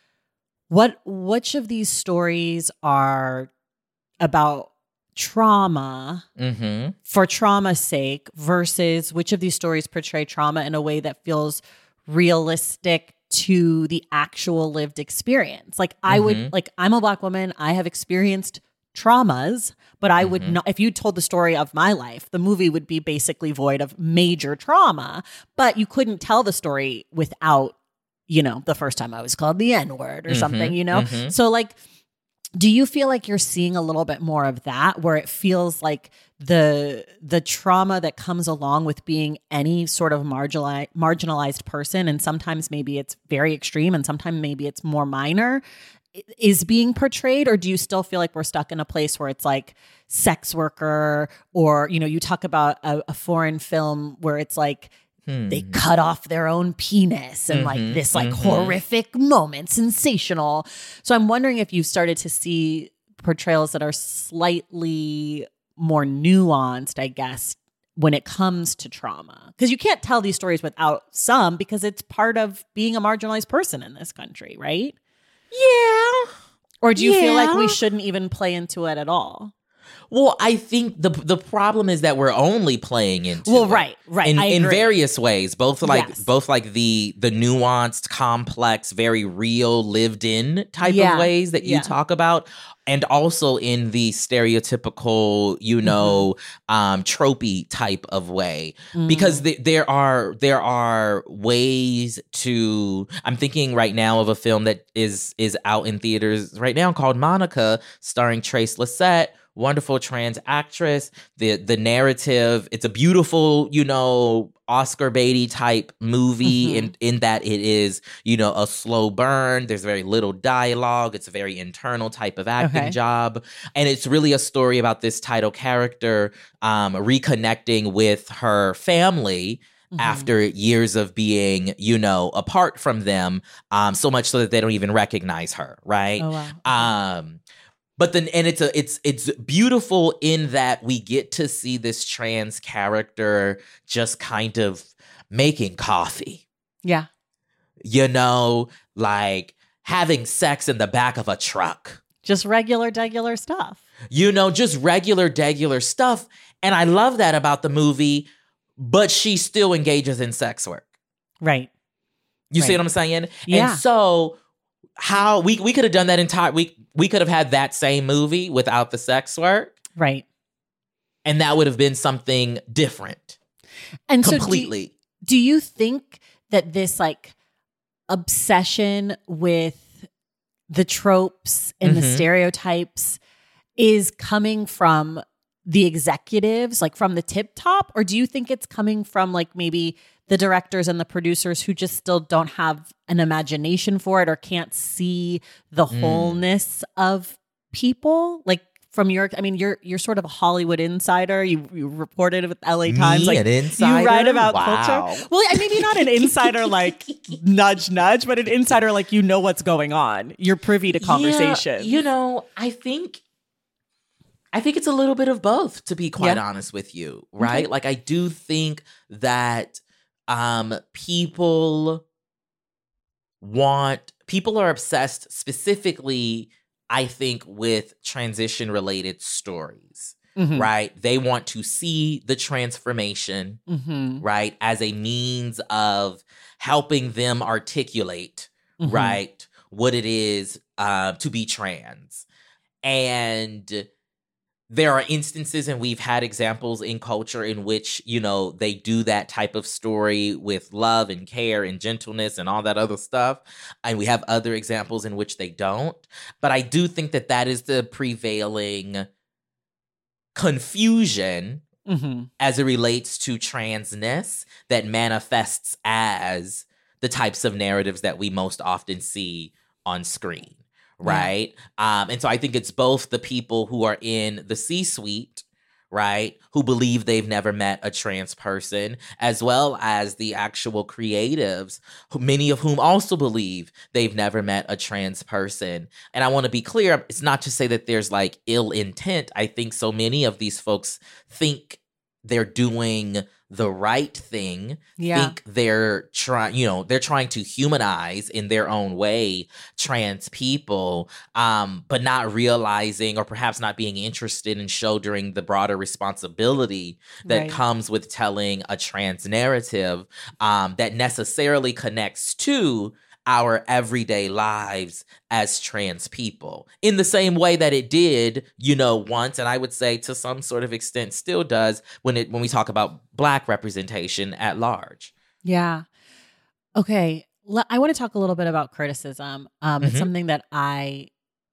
S1: what which of these stories are about trauma mm-hmm. for trauma's sake versus which of these stories portray trauma in a way that feels realistic to the actual lived experience. Like I mm-hmm. would, like I'm a Black woman, I have experienced traumas, but I mm-hmm. would not, if you told the story of my life, the movie would be basically void of major trauma, but you couldn't tell the story without, you know, the first time I was called the N-word or mm-hmm. something, you know? Mm-hmm. So like, do you feel like you're seeing a little bit more of that, where it feels like the the trauma that comes along with being any sort of marginalized marginalized person, and sometimes maybe it's very extreme and sometimes maybe it's more minor, is being portrayed? Or do you still feel like we're stuck in a place where it's like sex worker, or, you know, you talk about a, a foreign film where it's like, Hmm. they cut off their own penis and mm-hmm, like this like mm-hmm. horrific moment, sensational. So I'm wondering if you've started to see portrayals that are slightly more nuanced, I guess, when it comes to trauma. Because you can't tell these stories without some, because it's part of being a marginalized person in this country, right?
S2: Yeah.
S1: Or do you
S2: yeah.
S1: feel like we shouldn't even play into it at all?
S2: Well, I think the the problem is that we're only playing into
S1: well,
S2: it
S1: right, right,
S2: in,
S1: I
S2: in
S1: agree.
S2: various ways, both like
S1: yes.
S2: both like the the nuanced, complex, very real, lived in type
S1: yeah.
S2: of ways that you
S1: yeah.
S2: talk about, and also in the stereotypical, you know, mm-hmm. um, tropey type of way, mm. because th- there are there are ways to. I'm thinking right now of a film that is is out in theaters right now called Monica, starring Trace Lysette. Wonderful trans actress. The the narrative, it's a beautiful, you know, Oscar Beatty type movie mm-hmm. in, in that it is, you know, a slow burn. There's very little dialogue. It's a very internal type of acting okay. job. And it's really a story about this title character um, reconnecting with her family mm-hmm. after years of being, you know, apart from them, um, so much so that they don't even recognize her, right?
S1: Oh, wow.
S2: Um But then, and it's a, it's, it's beautiful in that we get to see this trans character just kind of making coffee.
S1: Yeah.
S2: You know, like having sex in the back of a truck.
S1: Just regular, degular stuff.
S2: You know, just regular, degular stuff. And I love that about the movie, but she still engages in sex work.
S1: Right.
S2: You
S1: right.
S2: see what I'm saying?
S1: Yeah.
S2: And so how we, we could have done that entire, we, we could have had that same movie without the sex work.
S1: Right.
S2: And that would have been something different.
S1: And
S2: completely.
S1: So do, do you think that this like obsession with the tropes and mm-hmm. the stereotypes is coming from the executives, like from the tip top? Or do you think it's coming from like maybe the directors and the producers who just still don't have an imagination for it or can't see the
S2: Mm.
S1: wholeness of people? Like from your, I mean, you're you're sort of a Hollywood insider. You you reported with L A Times.
S2: Me,
S1: like
S2: an insider?
S1: You write about
S2: Wow.
S1: culture. Well, I- maybe not an insider like nudge nudge, but an insider like you know what's going on. You're privy to conversation.
S2: Yeah, you know, I think I think it's a little bit of both, to be quite
S1: Yeah.
S2: honest with you, right? Like I do think that um people want people are obsessed specifically, I think, with transition related stories.
S1: Mhm.
S2: Right? They want to see the transformation,
S1: Mhm.
S2: right, as a means of helping them articulate,
S1: Mhm.
S2: right, what it is uh, to be trans. And there are instances, and we've had examples in culture in which, you know, they do that type of story with love and care and gentleness and all that other stuff. And we have other examples in which they don't. But I do think that that is the prevailing confusion
S1: Mhm.
S2: as it relates to transness that manifests as the types of narratives that we most often see on screen, right? Um, and so I think it's both the people who are in the C-suite, right, who believe they've never met a trans person, as well as the actual creatives, who, many of whom also believe they've never met a trans person. And I want to be clear, it's not to say that there's like ill intent. I think so many of these folks think they're doing the right thing,
S1: Yeah.
S2: think they're trying, you know, they're trying to humanize in their own way trans people, um, but not realizing or perhaps not being interested in shouldering the broader responsibility that
S1: Right.
S2: comes with telling a trans narrative um, that necessarily connects to our everyday lives as trans people in the same way that it did, you know, once, and I would say to some sort of extent still does when it when we talk about Black representation at large.
S1: Yeah. Okay. Le- I want to talk a little bit about criticism. Um, It's
S2: Mhm.
S1: something that I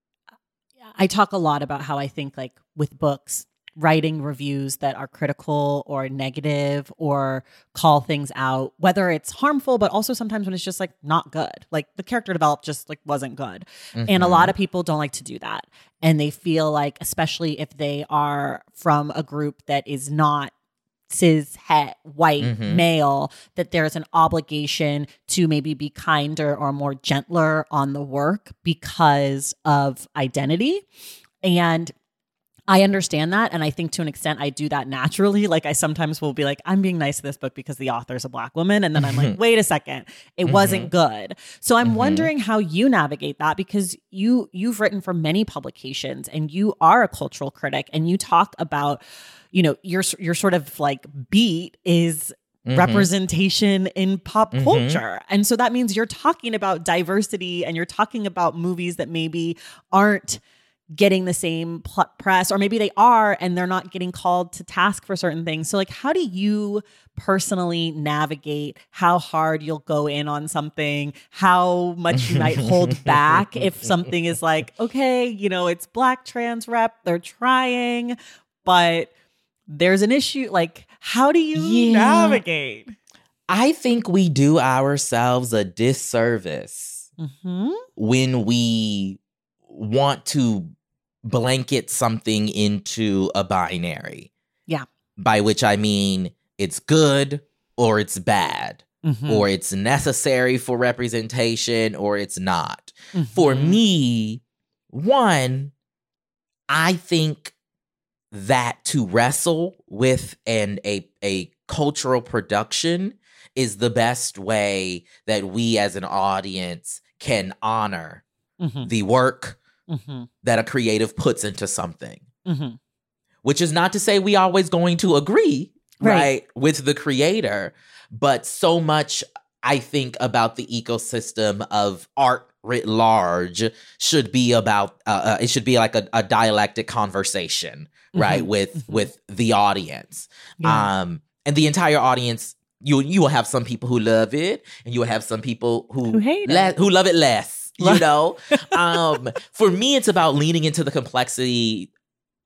S1: I talk a lot about how I think like with books, writing reviews that are critical or negative or call things out, whether it's harmful, but also sometimes when it's just like not good. Like the character developed just like wasn't good. And a
S2: Mhm.
S1: lot of people don't like to do that. And they feel like, especially if they are from a group that is not cis het white
S2: Mhm.
S1: male, that there's an obligation to maybe be kinder or more gentler on the work because of identity. And I understand that. And I think to an extent I do that naturally. Like I sometimes will be like, I'm being nice to this book because the author is a Black woman. And then I'm like, wait a second, it
S2: Mhm.
S1: wasn't good. So I'm
S2: Mhm.
S1: wondering how you navigate that, because you you've written for many publications and you are a cultural critic and you talk about, you know, your your sort of like beat is
S2: Mhm.
S1: representation in pop
S2: Mhm.
S1: culture. And so that means you're talking about diversity and you're talking about movies that maybe aren't getting the same pl- press, or maybe they are and they're not getting called to task for certain things. So like, how do you personally navigate how hard you'll go in on something, how much you might hold back if something is like, okay, you know, it's Black trans rep, they're trying, but there's an issue. Like, how do you
S2: Yeah.
S1: navigate?
S2: I think we do ourselves a disservice
S1: Mm-hmm.
S2: when we want to blanket something into a binary.
S1: Yeah.
S2: By which I mean it's good or it's bad,
S1: Mm-hmm.
S2: or it's necessary for representation or it's not.
S1: Mm-hmm.
S2: For me, one, I think that to wrestle with an a a cultural production is the best way that we as an audience can honor
S1: Mm-hmm.
S2: the work
S1: Mm-hmm.
S2: that a creative puts into something.
S1: Mm-hmm.
S2: Which is not to say we always going to agree,
S1: Right.
S2: right, with the creator, but so much I think about the ecosystem of art writ large should be about uh, uh, it should be like a, a dialectic conversation, right,
S1: Mhm.
S2: with
S1: Mhm.
S2: with the audience,
S1: Yeah.
S2: um, and the entire audience. You you will have some people who love it, and you will have some people who
S1: Who hate
S2: le-
S1: it.
S2: who love it less. You
S1: Right.
S2: know, um, for me, it's about leaning into the complexity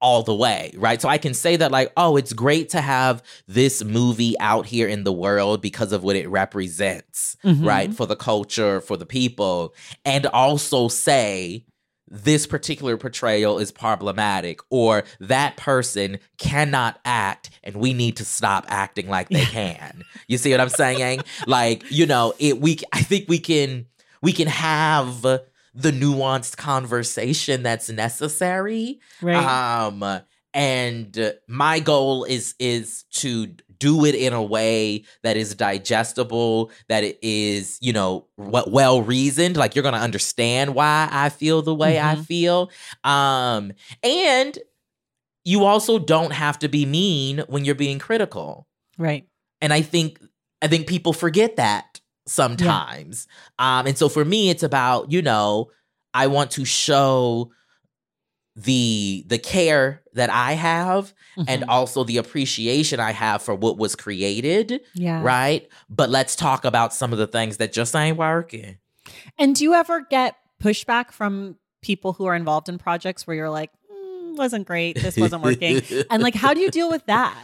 S2: all the way, right? So I can say that like, oh, it's great to have this movie out here in the world because of what it represents,
S1: Mhm.
S2: right? For the culture, for the people. And also say this particular portrayal is problematic or that person cannot act and we need to stop acting like they can. You see what I'm saying? Like, you know, it we I think we can we can have the nuanced conversation that's necessary.
S1: Right.
S2: Um, and my goal is is to do it in a way that is digestible, that it is, you know, what well reasoned. Like you're gonna understand why I feel the way I
S1: Mhm.
S2: feel. Um, and you also don't have to be mean when you're being critical.
S1: Right.
S2: And I think I think people forget that sometimes. Um, and so for me, it's about, you know, I want to show the the care that I have and
S1: Mhm.
S2: also the appreciation I have for what was created,
S1: Yeah.
S2: right? But let's talk about some of the things that just ain't working.
S1: And do you ever get pushback from people who are involved in projects where you're like, mm, wasn't great, this wasn't working? And like, how do you deal with that?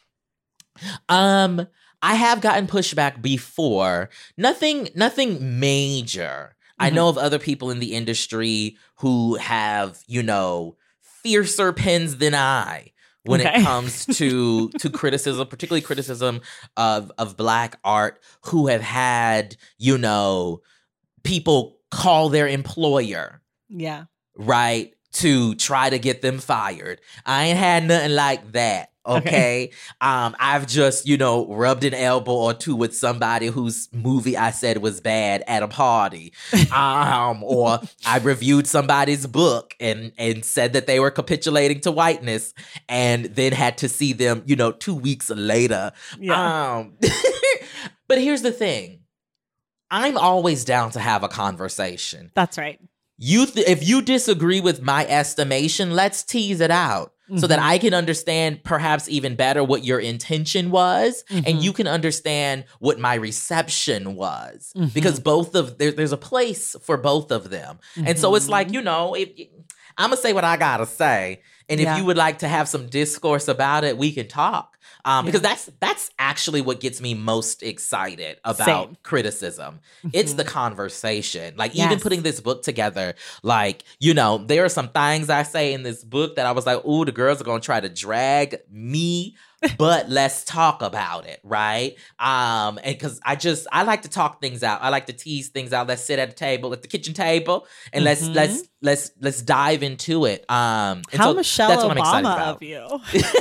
S2: Um, I have gotten pushback before. Nothing, nothing major. I
S1: Mhm.
S2: know of other people in the industry who have, you know, fiercer pens than I when
S1: Okay.
S2: it comes to to criticism, particularly criticism of of Black art, who have had, you know, people call their employer,
S1: Yeah.
S2: right, to try to get them fired. I ain't had nothing like that. Okay. Um, I've just, you know, rubbed an elbow or two with somebody whose movie I said was bad at a party. Um, or I reviewed somebody's book and and said that they were capitulating to whiteness and then had to see them, you know, two weeks later.
S1: Yeah.
S2: Um, but here's the thing. I'm always down to have a conversation.
S1: That's right.
S2: You, th- if you disagree with my estimation, let's tease it out so that
S1: Mhm.
S2: I can understand perhaps even better what your intention was, and
S1: Mhm.
S2: you can understand what my reception was.
S1: Mhm.
S2: Because both of there, there's a place for both of them, and so it's like,
S1: Mhm.
S2: you know, if I'm gonna say what I gotta say, and if
S1: Yeah.
S2: you would like to have some discourse about it, we can talk. Um, because
S1: Yeah.
S2: that's that's actually what gets me most excited about
S1: Same.
S2: criticism. It's
S1: Mhm.
S2: the conversation. Like even
S1: Yes.
S2: putting this book together, like, you know, there are some things I say in this book that I was like, ooh, the girls are gonna try to drag me, but let's talk about it, right? Um, and because I just I like to talk things out. I like to tease things out. Let's sit at a table, at the kitchen table, and let's
S1: Mhm.
S2: let's let's let's dive into it. Um, and
S1: How
S2: so
S1: Michelle
S2: that's what I'm excited
S1: Obama
S2: about.
S1: of you.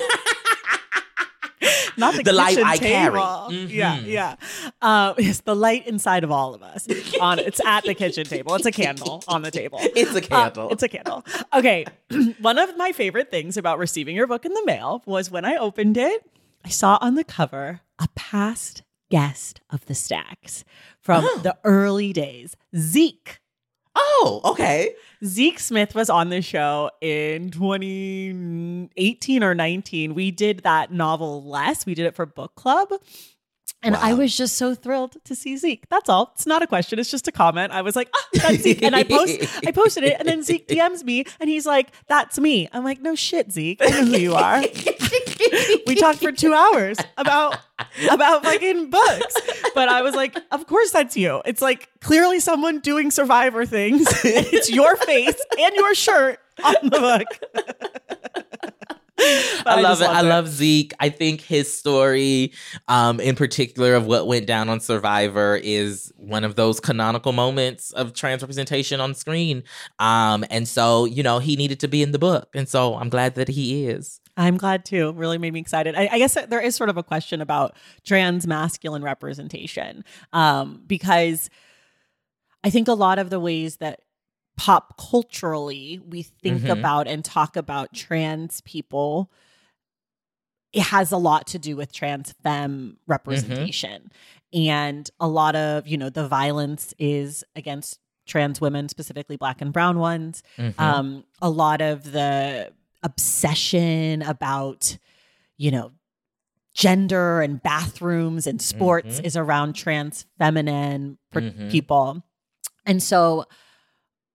S1: Not the,
S2: The light
S1: kitchen
S2: I carry.
S1: table. Yeah,
S2: Mhm.
S1: yeah. Uh, it's the light inside of all of us. On it's at the kitchen table. It's a candle on the table.
S2: It's a candle.
S1: Uh, it's a candle. Okay. One of my favorite things about receiving your book in the mail was when I opened it, I saw on the cover a past guest of the Stacks from
S2: Oh.
S1: the early days, Zeke.
S2: Oh, okay.
S1: Zeke Smith was on the show in twenty eighteen or nineteen. We did that novel Less. We did it for book club. And I
S2: Wow.
S1: was just so thrilled to see Zeke. That's all. It's not a question. It's just a comment. I was like, ah, that's Zeke. And I post, I posted it. And then Zeke D Ms me and he's like, that's me. I'm like, no shit, Zeke. I know who you are. We talked for two hours about about fucking books. But I was like, of course that's you. It's like clearly someone doing Survivor things. It's your face and your shirt on the book. But
S2: I love
S1: just
S2: it.
S1: loved
S2: I love Zeke. I think his story, um, in particular, of what went down on Survivor is one of those canonical moments of trans representation on screen. Um, and so, you know, he needed to be in the book. And so I'm glad that he is.
S1: I'm glad too. It really made me excited. I, I guess that there is sort of a question about trans masculine representation, um, because I think a lot of the ways that pop culturally we think
S2: Mhm.
S1: about and talk about trans people, it has a lot to do with trans femme representation. And a lot of, you know, the violence is against trans women, specifically Black and brown ones.
S2: Mhm.
S1: Um, a lot of the obsession about, you know, gender and bathrooms and sports
S2: Mhm.
S1: is around trans feminine per-
S2: Mhm.
S1: people. And so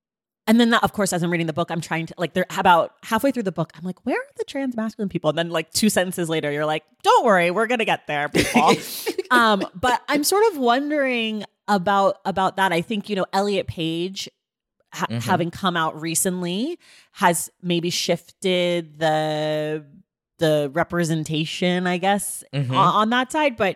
S1: And then, that, of course, as I'm reading the book, I'm trying to, like, they're about halfway through the book, I'm like, where are the trans masculine people? And then, like, two sentences later, you're like, don't worry, we're going to get there, people. um, but I'm sort of wondering about about that. I think, you know, Elliot Page, ha- mm-hmm. having come out recently, has maybe shifted the the representation, I guess, mm-hmm. on, on that side. But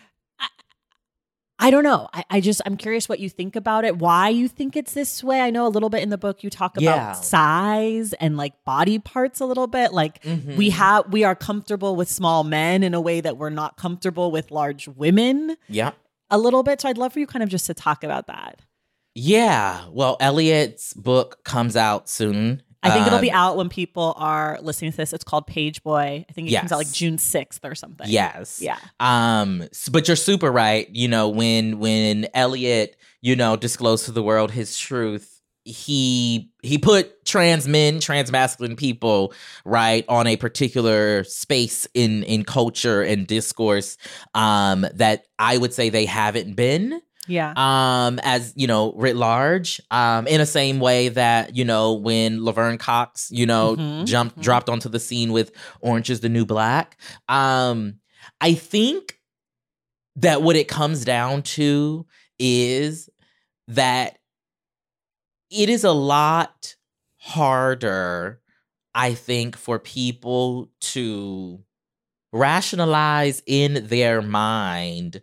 S1: I don't know. I, I just, I'm curious what you think about it, why you think it's this way. I know a little bit in the book you talk about
S2: yeah.
S1: size and like body parts a little bit. Like
S2: mm-hmm.
S1: we have, we are comfortable with small men in a way that we're not comfortable with large women.
S2: Yeah.
S1: A little bit. So I'd love for you kind of just to talk about that.
S2: Yeah. Well, Elliot's book comes out soon.
S1: I think it'll be
S2: Um,
S1: out when people are listening to this. It's called Page Boy. I think it
S2: Yes.
S1: comes out like June sixth or something.
S2: Yes.
S1: Yeah.
S2: Um, s- but you're super right. You know, when when Elliot, you know, disclosed to the world his truth, he he put trans men, trans masculine people, right, on a particular space in in culture and discourse um, that I would say they haven't been.
S1: Yeah.
S2: Um, as you know, writ large, um, in the same way that, you know, when Laverne Cox, you know,
S1: Mhm,
S2: jumped,
S1: mhm.
S2: dropped onto the scene with Orange is the New Black. Um, I think that what it comes down to is that it is a lot harder, I think, for people to rationalize in their mind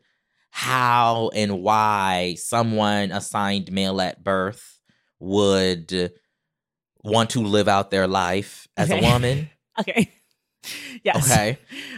S2: how and why someone assigned male at birth would want to live out their life as
S1: Okay.
S2: a woman.
S1: Okay. Yes.
S2: Okay.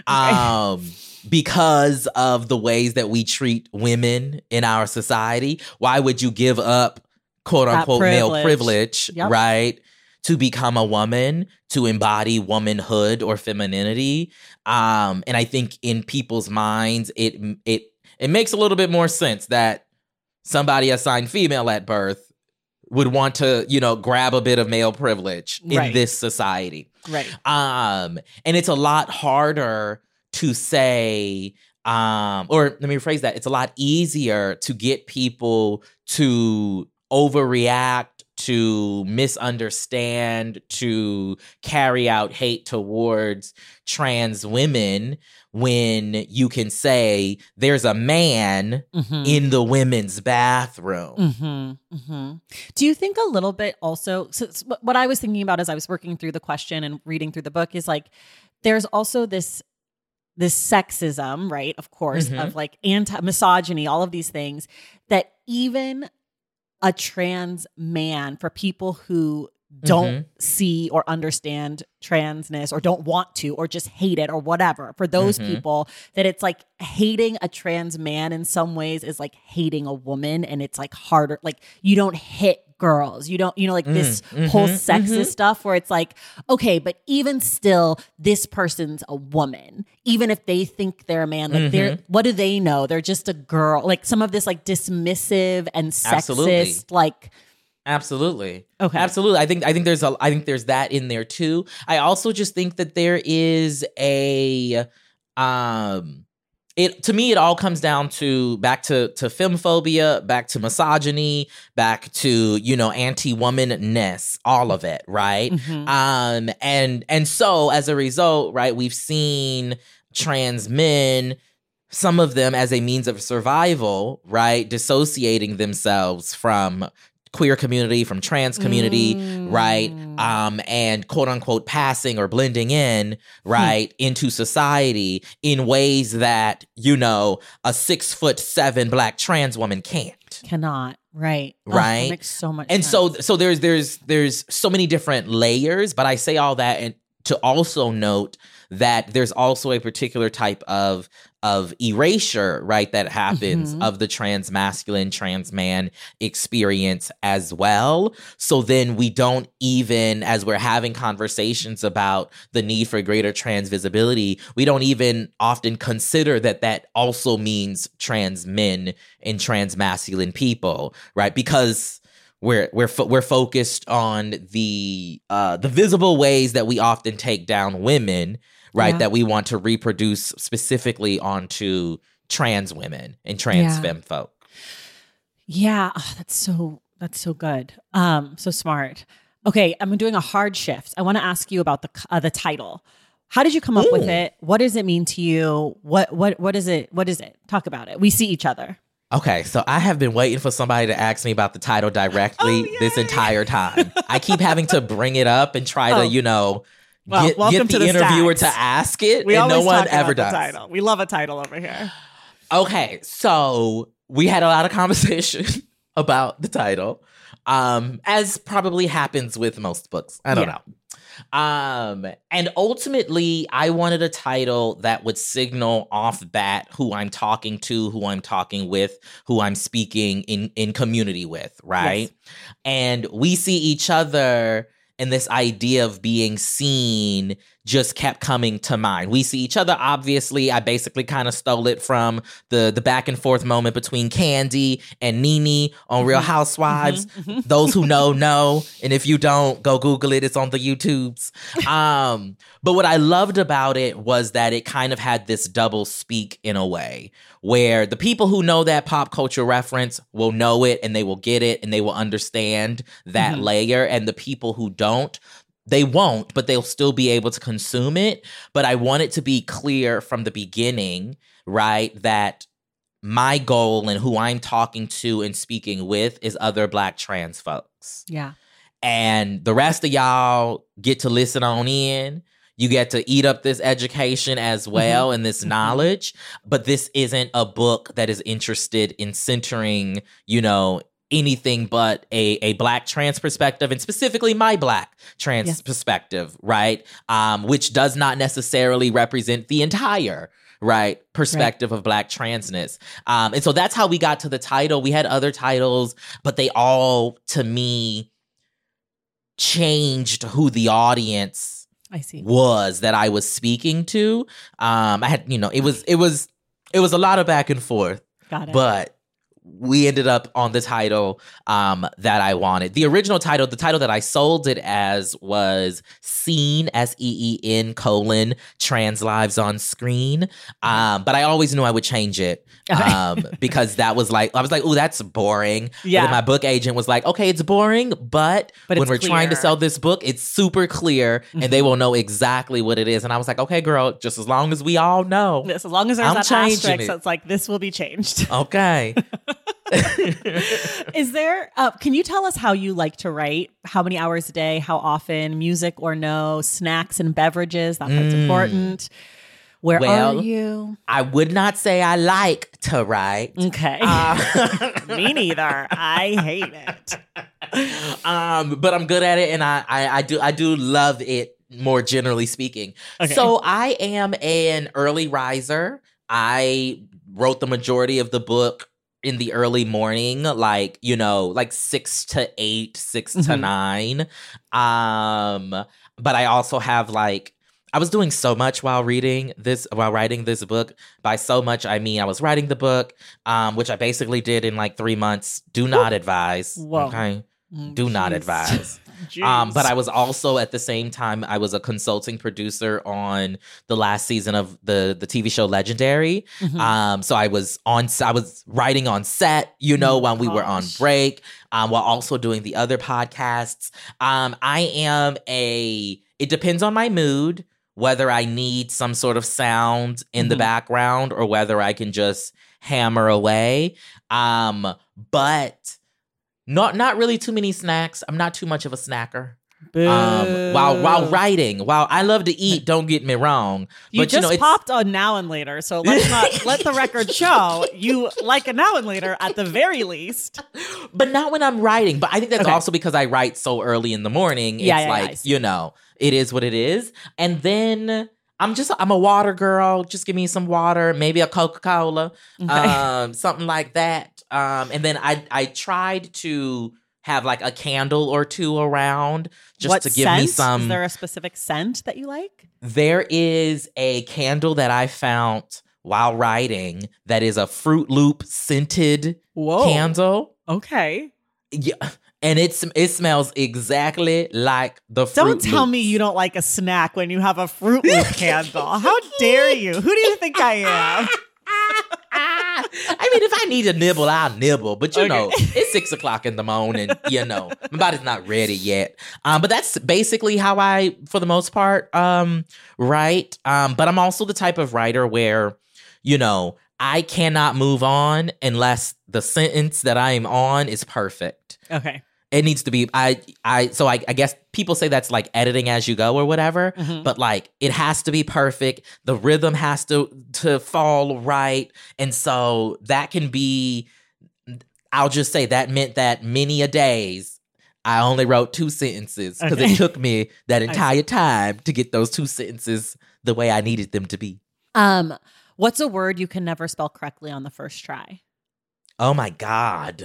S2: Um, because of the ways that we treat women in our society. Why would you give up quote
S1: That
S2: unquote male
S1: privilege.
S2: privilege,
S1: Yep.
S2: right? To become a woman, to embody womanhood or femininity. Um, and I think in people's minds, it it it makes a little bit more sense that somebody assigned female at birth would want to, you know, grab a bit of male privilege in
S1: Right.
S2: this society.
S1: Right.
S2: Um, and it's a lot harder to say, um, or let me rephrase that. It's a lot easier to get people to overreact, to misunderstand, to carry out hate towards trans women when you can say there's a man
S1: Mhm.
S2: in the women's bathroom.
S1: Mm-hmm, mm-hmm. Do you think a little bit also, so s- what I was thinking about as I was working through the question and reading through the book is like, there's also this, this sexism, right? Of course,
S2: Mhm.
S1: of like anti-misogyny, all of these things that even a trans man, for people who don't
S2: Mhm.
S1: see or understand transness or don't want to or just hate it or whatever, for those
S2: Mhm.
S1: people, that it's like hating a trans man in some ways is like hating a woman, and it's like harder. Like you don't hit girls, you don't, you know, like
S2: Mm,
S1: this
S2: mhm,
S1: whole sexist
S2: mhm.
S1: stuff where it's like, okay, but even still, this person's a woman, even if they think they're a man. Like they're,
S2: Mhm.
S1: what do they know? They're just a girl. Like some of this like dismissive and sexist,
S2: Absolutely.
S1: like
S2: Absolutely.
S1: Okay.
S2: Absolutely. I think I think there's a I think there's that in there too. I also just think that there is a um it to me it all comes down to back to to femphobia, back to misogyny, back to, you know, anti-womanness, all of it, right?
S1: Mhm.
S2: Um and and so as a result, right, we've seen trans men, some of them as a means of survival, right, dissociating themselves from queer community, from trans community,
S1: Mm.
S2: right? Um, and quote unquote passing or blending in, right, into society in ways that, you know, a six foot seven black trans woman can't.
S1: Cannot. Right. Ugh,
S2: Right.
S1: that makes so much
S2: And
S1: sense.
S2: so so there's there's there's so many different layers, but I say all that and to also note that there's also a particular type of of erasure, right, that happens
S1: Mhm.
S2: of the trans masculine, trans man experience as well. So then we don't even, as we're having conversations about the need for greater trans visibility, we don't even often consider that that also means trans men and trans masculine people, right? Because We're we're fo- we're focused on the uh, the visible ways that we often take down women, right?
S1: Yeah.
S2: That we want to reproduce specifically onto trans women and trans
S1: Yeah.
S2: femme folk.
S1: Yeah, oh, that's so That's so good. Um, so smart. Okay, I'm doing a hard shift. I want to ask you about the uh, the title. How did you come up Ooh. with it? What does it mean to you? What what what is it? What is it? Talk about it. We see each other.
S2: Okay, so I have been waiting for somebody to ask me about the title directly oh, this entire time. I keep having to bring it up and try oh. to, you know, well, get, get the, the interviewer stacks. to ask it,
S1: we
S2: and no one
S1: talk
S2: ever
S1: about
S2: does.
S1: The title. We love a title over here.
S2: Okay, so we had a lot of conversation about the title, um, as probably happens with most books. I don't yeah. know. Um, and ultimately, I wanted a title that would signal off bat who I'm talking to, who I'm talking with, who I'm speaking in, in community with, right? Yes. And we see each other, and this idea of being seen just kept coming to mind. We see each other, obviously. I basically kind of stole it from the, the back and forth moment between Candy and Nene on Real Housewives. Mm-hmm, mm-hmm. Those who know, know. And if you don't, go Google it. It's on the YouTubes. Um, but what I loved about it was that it kind of had this double speak in a way, where the people who know that pop culture reference will know it and they will get it and they will understand that mm-hmm. layer. And the people who don't, they won't, but they'll still be able to consume it. But I want it to be clear from the beginning, right, that my goal and who I'm talking to and speaking with is other Black trans folks.
S1: Yeah.
S2: And the rest of y'all get to listen on in. You get to eat up this education as well mm-hmm. and this knowledge. But this isn't a book that is interested in centering, you know, anything but a, a Black trans perspective, and specifically my Black trans yes. perspective, right? Um, which does not necessarily represent the entire, right, perspective right. of Black transness. Um, and so that's how we got to the title. We had other titles, but they all, to me, changed who the audience
S1: I see.
S2: was that I was speaking to. Um, I had, you know, it was, it was, it was a lot of back and forth.
S1: Got it.
S2: But we ended up on the title um, that I wanted. The original title, the title that I sold it as was Seen, S E E N colon, Trans Lives on Screen. Um, but I always knew I would change it um, because that was like, I was like, oh, that's boring.
S1: Yeah.
S2: But then my book agent was like, okay, it's boring, but,
S1: but
S2: when we're
S1: clear.
S2: trying to sell this book, it's super clear mm-hmm. and they will know exactly what it is. And I was like, okay, girl, just as long as we all know.
S1: Yes, as long as there's
S2: I'm
S1: that asterisk,
S2: it.
S1: so it's like, this will be changed.
S2: Okay.
S1: Is there, uh, can you tell us how you like to write? How many hours a day? How often? Music or no? Snacks and beverages? That part's mm. important. Where
S2: well,
S1: are you?
S2: I would not say I like to write.
S1: Okay. Uh, Me neither. I hate it.
S2: Um, but I'm good at it, and I, I, I do I do love it, more generally speaking. Okay. So I am an early riser. I wrote the majority of the book in the early morning, like, you know, like six to eight, six mm-hmm. to nine. Um, but I also have like, I was doing so much while reading this, while writing this book. By so much, I mean, I was writing the book, um, which I basically did in like three months. Do not advise.
S1: Whoa.
S2: Okay.
S1: Mm,
S2: Do not
S1: geez.
S2: advise. um, but I was also, at the same time, I was a consulting producer on the last season of the the T V show Legendary. Mm-hmm. Um, so I was on, I was writing on set, you know, oh, when we gosh. were on break, um, while also doing the other podcasts. Um, I am a. It depends on my mood, whether I need some sort of sound in mm-hmm. the background or whether I can just hammer away. Um, but. Not not really too many snacks. I'm not too much of a snacker. Um, while while writing, while I love to eat, don't get me wrong.
S1: You
S2: but
S1: just
S2: you know,
S1: popped on Now and Later, so let's not let the record show you like a Now and Later at the very least.
S2: But not when I'm writing. But I think that's
S1: okay.
S2: also because I write so early in the morning. It's
S1: yeah, yeah,
S2: like,
S1: yeah,
S2: you know, it is what it is. And then I'm just, I'm a water girl. Just give me some water, maybe a Coca-Cola, okay. um, something like that. Um, and then I I tried to have like a candle or two around just
S1: what
S2: to give
S1: scent?
S2: me some.
S1: Is there a specific scent that you like?
S2: There is a candle that I found while writing that is a Fruit Loop scented
S1: Whoa. candle. Okay.
S2: Yeah. And it's, it smells exactly like the Fruit
S1: Don't tell
S2: Loops.
S1: me you don't like a snack when you have a Fruit Loop candle. How dare you? Who do you think I am?
S2: I mean, if I need to nibble, I'll nibble. But, you
S1: Okay.
S2: know, it's six o'clock in the morning, you know. My body's not ready yet. Um, but that's basically how I, for the most part, um, write. Um, but I'm also the type of writer where, you know, I cannot move on unless the sentence that I am on is perfect.
S1: Okay.
S2: It needs to be, I, I, so I, I guess people say that's like editing as you go or whatever,
S1: Mhm.
S2: but like it has to be perfect. The rhythm has to, to fall right. And so that can be, I'll just say that meant that many a days I only wrote two sentences because
S1: Okay.
S2: it took me that
S1: see.
S2: entire time to get those two sentences the way I needed them to be.
S1: Um, what's a word you can never spell correctly on the first try?
S2: Oh my God.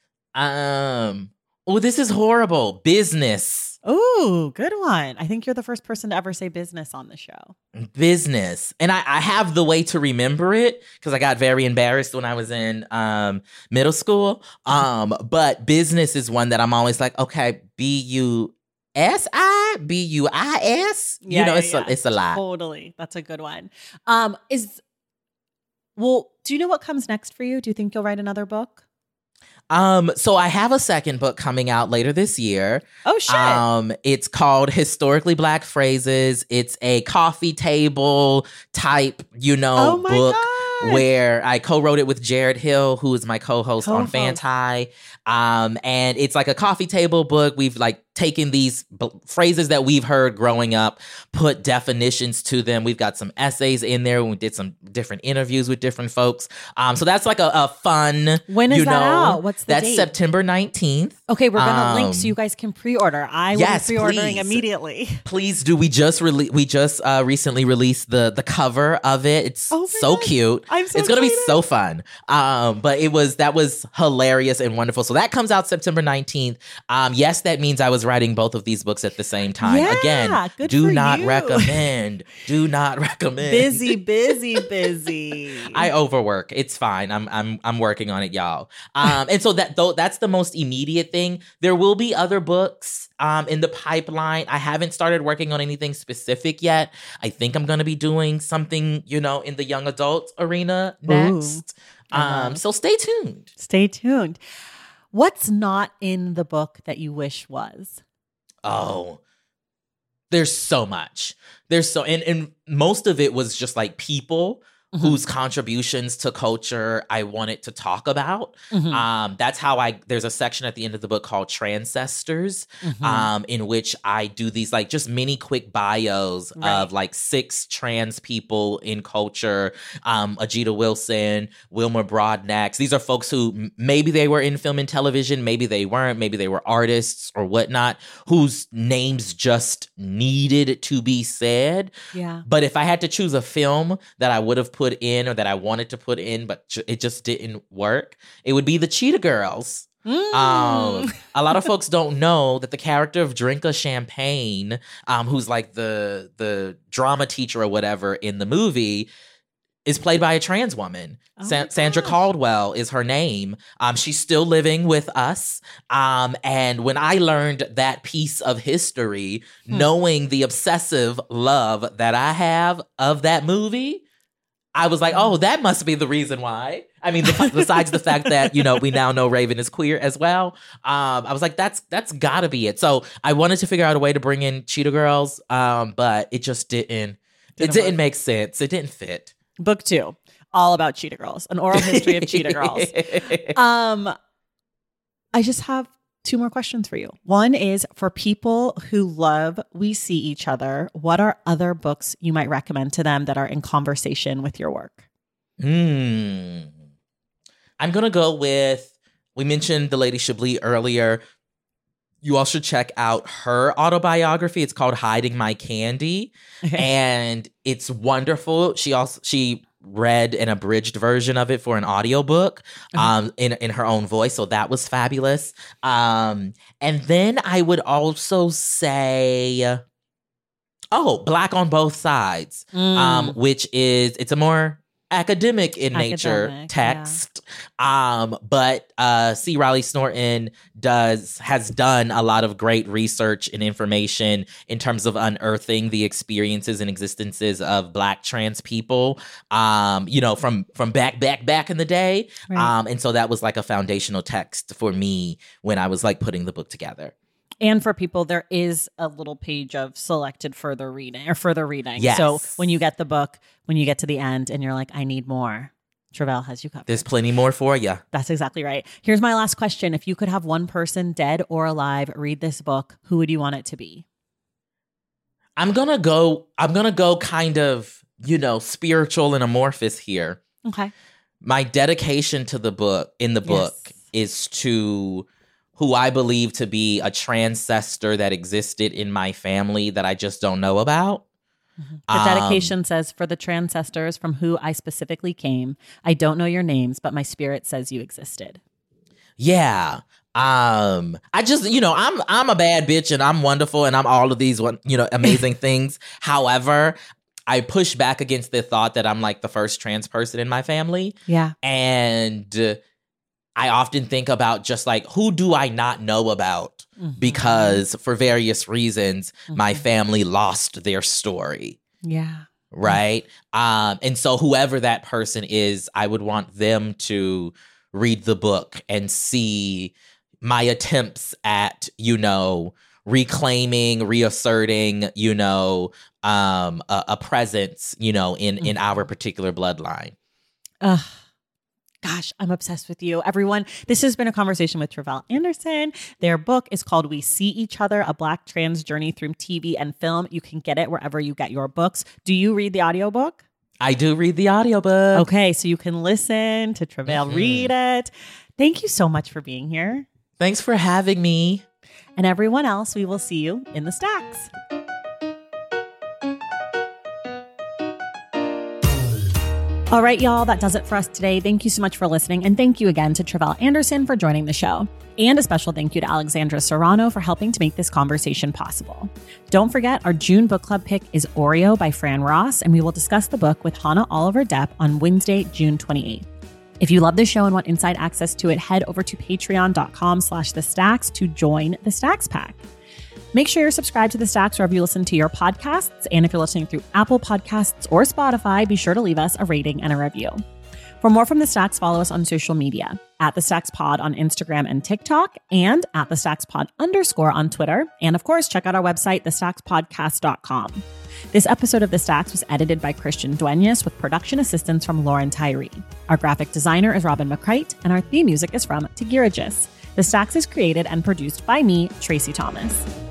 S2: Um, oh, this is horrible. Business.
S1: Ooh, good one. I think you're the first person to ever say business on the show.
S2: Business. And I, I have the way to remember it because I got very embarrassed when I was in um, middle school. Um, but business is one that I'm always like, okay, B U S I, B U I S. You know, it's, A, it's a lot.
S1: Totally. That's a good one. Um, is well, do you know what comes next for you? Do you think you'll write another book?
S2: Um, so I have a second book coming out later this year.
S1: Oh shit.
S2: Um, it's called Historically Black Phrases. It's a coffee table type, you know,
S1: Oh my
S2: book
S1: God.
S2: where I co-wrote it with Jared Hill, who is my co-host on
S1: Co-host.
S2: Fanti. Um, and it's like a coffee table book. We've like taken these b- phrases that we've heard growing up, put definitions to them. We've got some essays in there. We did some different interviews with different folks. Um, so that's like a, a fun.
S1: When is
S2: you
S1: that
S2: know,
S1: out? What's the
S2: that's
S1: date?
S2: September nineteenth.
S1: Okay, we're gonna link
S2: Um,
S1: so you guys can pre-order. I will
S2: yes,
S1: be pre-ordering
S2: please.
S1: immediately.
S2: Please do. We just rele- we just uh, recently released the the cover of it. It's
S1: Oh my
S2: so
S1: God.
S2: cute.
S1: I'm so
S2: it's gonna be
S1: excited.
S2: so fun. Um, but it was that was hilarious and wonderful. So that comes out September nineteenth. Um, yes, that means I was writing both of these books at the same time.
S1: Yeah,
S2: Again,
S1: good
S2: do
S1: for
S2: not
S1: you.
S2: recommend. Do not recommend.
S1: Busy, busy, busy.
S2: I overwork. It's fine. I'm I'm I'm working on it, y'all. Um, and so that though that's the most immediate thing. There will be other books um in the pipeline. I haven't started working on anything specific yet. I think I'm gonna be doing something, you know, in the young adult arena next.
S1: Uh-huh.
S2: Um, so stay tuned.
S1: Stay tuned. What's not in the book that you wish was?
S2: Oh, there's so much. There's so and and most of it was just like people
S1: Mhm.
S2: whose contributions to culture I wanted to talk about.
S1: Mhm.
S2: Um, that's how I, there's a section at the end of the book called Transcestors,
S1: Mhm.
S2: um, in which I do these like just mini quick bios
S1: Right.
S2: of like six trans people in culture. Um, Ajita Wilson, Wilmer Broadnax. These are folks who m- maybe they were in film and television, maybe they weren't, maybe they were artists or whatnot, whose names just needed to be said.
S1: Yeah.
S2: But if I had to choose a film that I would have put in or that I wanted to put in, but ju- it just didn't work, it would be the Cheetah Girls.
S1: Mm.
S2: Um, a lot of folks don't know that the character of Drinka Champagne, um, who's like the the drama teacher or whatever in the movie, is played by a trans woman.
S1: Oh
S2: Sa-
S1: my
S2: Sandra
S1: gosh.
S2: Caldwell is her name. Um, she's still living with us. Um, and when I learned that piece of history,
S1: Hmm.
S2: knowing the obsessive love that I have of that movie, I was like, oh, that must be the reason why. I mean, the, besides the fact that, you know, we now know Raven is queer as well. Um, I was like, that's that's gotta be it. So I wanted to figure out a way to bring in Cheetah Girls, um, but it just didn't.
S1: Didn't
S2: it didn't
S1: work.
S2: make sense. It didn't fit.
S1: Book two, all about Cheetah Girls, an oral history of Cheetah Girls. Um, I just have two more questions for you. One is for people who love We See Each Other, what are other books you might recommend to them that are in conversation with your work?
S2: Hmm. I'm gonna go with. We mentioned the Lady Chablis earlier. You all should check out her autobiography. It's called Hiding My Candy. And it's wonderful. She also she read an abridged version of it for an audiobook um in in her own voice, so that was fabulous. Um and then I would also say oh, Black on Both Sides.
S1: Mm.
S2: Um which is it's a more academic in nature
S1: Academic,
S2: text. Yeah. Um, but uh, C. Riley Snorton does has done a lot of great research and information in terms of unearthing the experiences and existences of Black trans people. Um, you know, from from back back back in the day.
S1: Right.
S2: Um, and so that was like a foundational text for me when I was like putting the book together.
S1: And for people, there is a little page of selected further reading or further reading.
S2: Yes.
S1: So when you get the book, when you get to the end and you're like, I need more, Tre'vell has you covered.
S2: There's plenty more for you.
S1: That's exactly right. Here's my last question. If you could have one person, dead or alive, read this book, who would you want it to be?
S2: I'm going to go, I'm going to go kind of, you know, spiritual and amorphous here.
S1: Okay.
S2: My dedication to the book, in the book,
S1: Yes.
S2: is to who I believe to be a transcestor that existed in my family that I just don't know about.
S1: Mm-hmm. The dedication um, says, for the transcestors from who I specifically came, I don't know your names, but my spirit says you existed.
S2: Yeah. Um, I just, you know, I'm I'm a bad bitch and I'm wonderful and I'm all of these, you know, amazing things. However, I push back against the thought that I'm like the first trans person in my family.
S1: Yeah.
S2: And uh, I often think about just like, who do I not know about? Mm-hmm. Because for various reasons, mm-hmm. my family lost their story.
S1: Yeah.
S2: Right. Mm-hmm. Um, and so whoever that person is, I would want them to read the book and see my attempts at, you know, reclaiming, reasserting, you know, um, a, a presence, you know, in, mm-hmm. in our particular bloodline.
S1: Ugh. Gosh, I'm obsessed with you. Everyone, this has been a conversation with Tre'vell Anderson. Their book is called We See Each Other, A Black Trans Journey Through T V and Film. You can get it wherever you get your books. Do you read the audiobook?
S2: I do read the audiobook.
S1: Okay, so you can listen to Tre'vell mm-hmm. read it. Thank you so much for being here.
S2: Thanks for having me.
S1: And everyone else, we will see you in the stacks. All right, y'all, that does it for us today. Thank you so much for listening. And thank you again to Tre'vell Anderson for joining the show. And a special thank you to Alexandra Serrano for helping to make this conversation possible. Don't forget, our June book club pick is Oreo by Fran Ross, and we will discuss the book with Hannah Oliver Depp on Wednesday, June twenty-eighth. If you love the show and want inside access to it, head over to patreon.com slash the stacks to join the Stacks Pack. Make sure you're subscribed to The Stacks wherever you listen to your podcasts. And if you're listening through Apple Podcasts or Spotify, be sure to leave us a rating and a review. For more from The Stacks, follow us on social media at The Stacks Pod on Instagram and TikTok, and at The Stacks Pod underscore on Twitter. And of course, check out our website, the stacks podcast dot com. This episode of The Stacks was edited by Christian Duenas with production assistance from Lauren Tyree. Our graphic designer is Robin McCrite, and our theme music is from Tigirigis. The Stacks is created and produced by me, Tracy Thomas.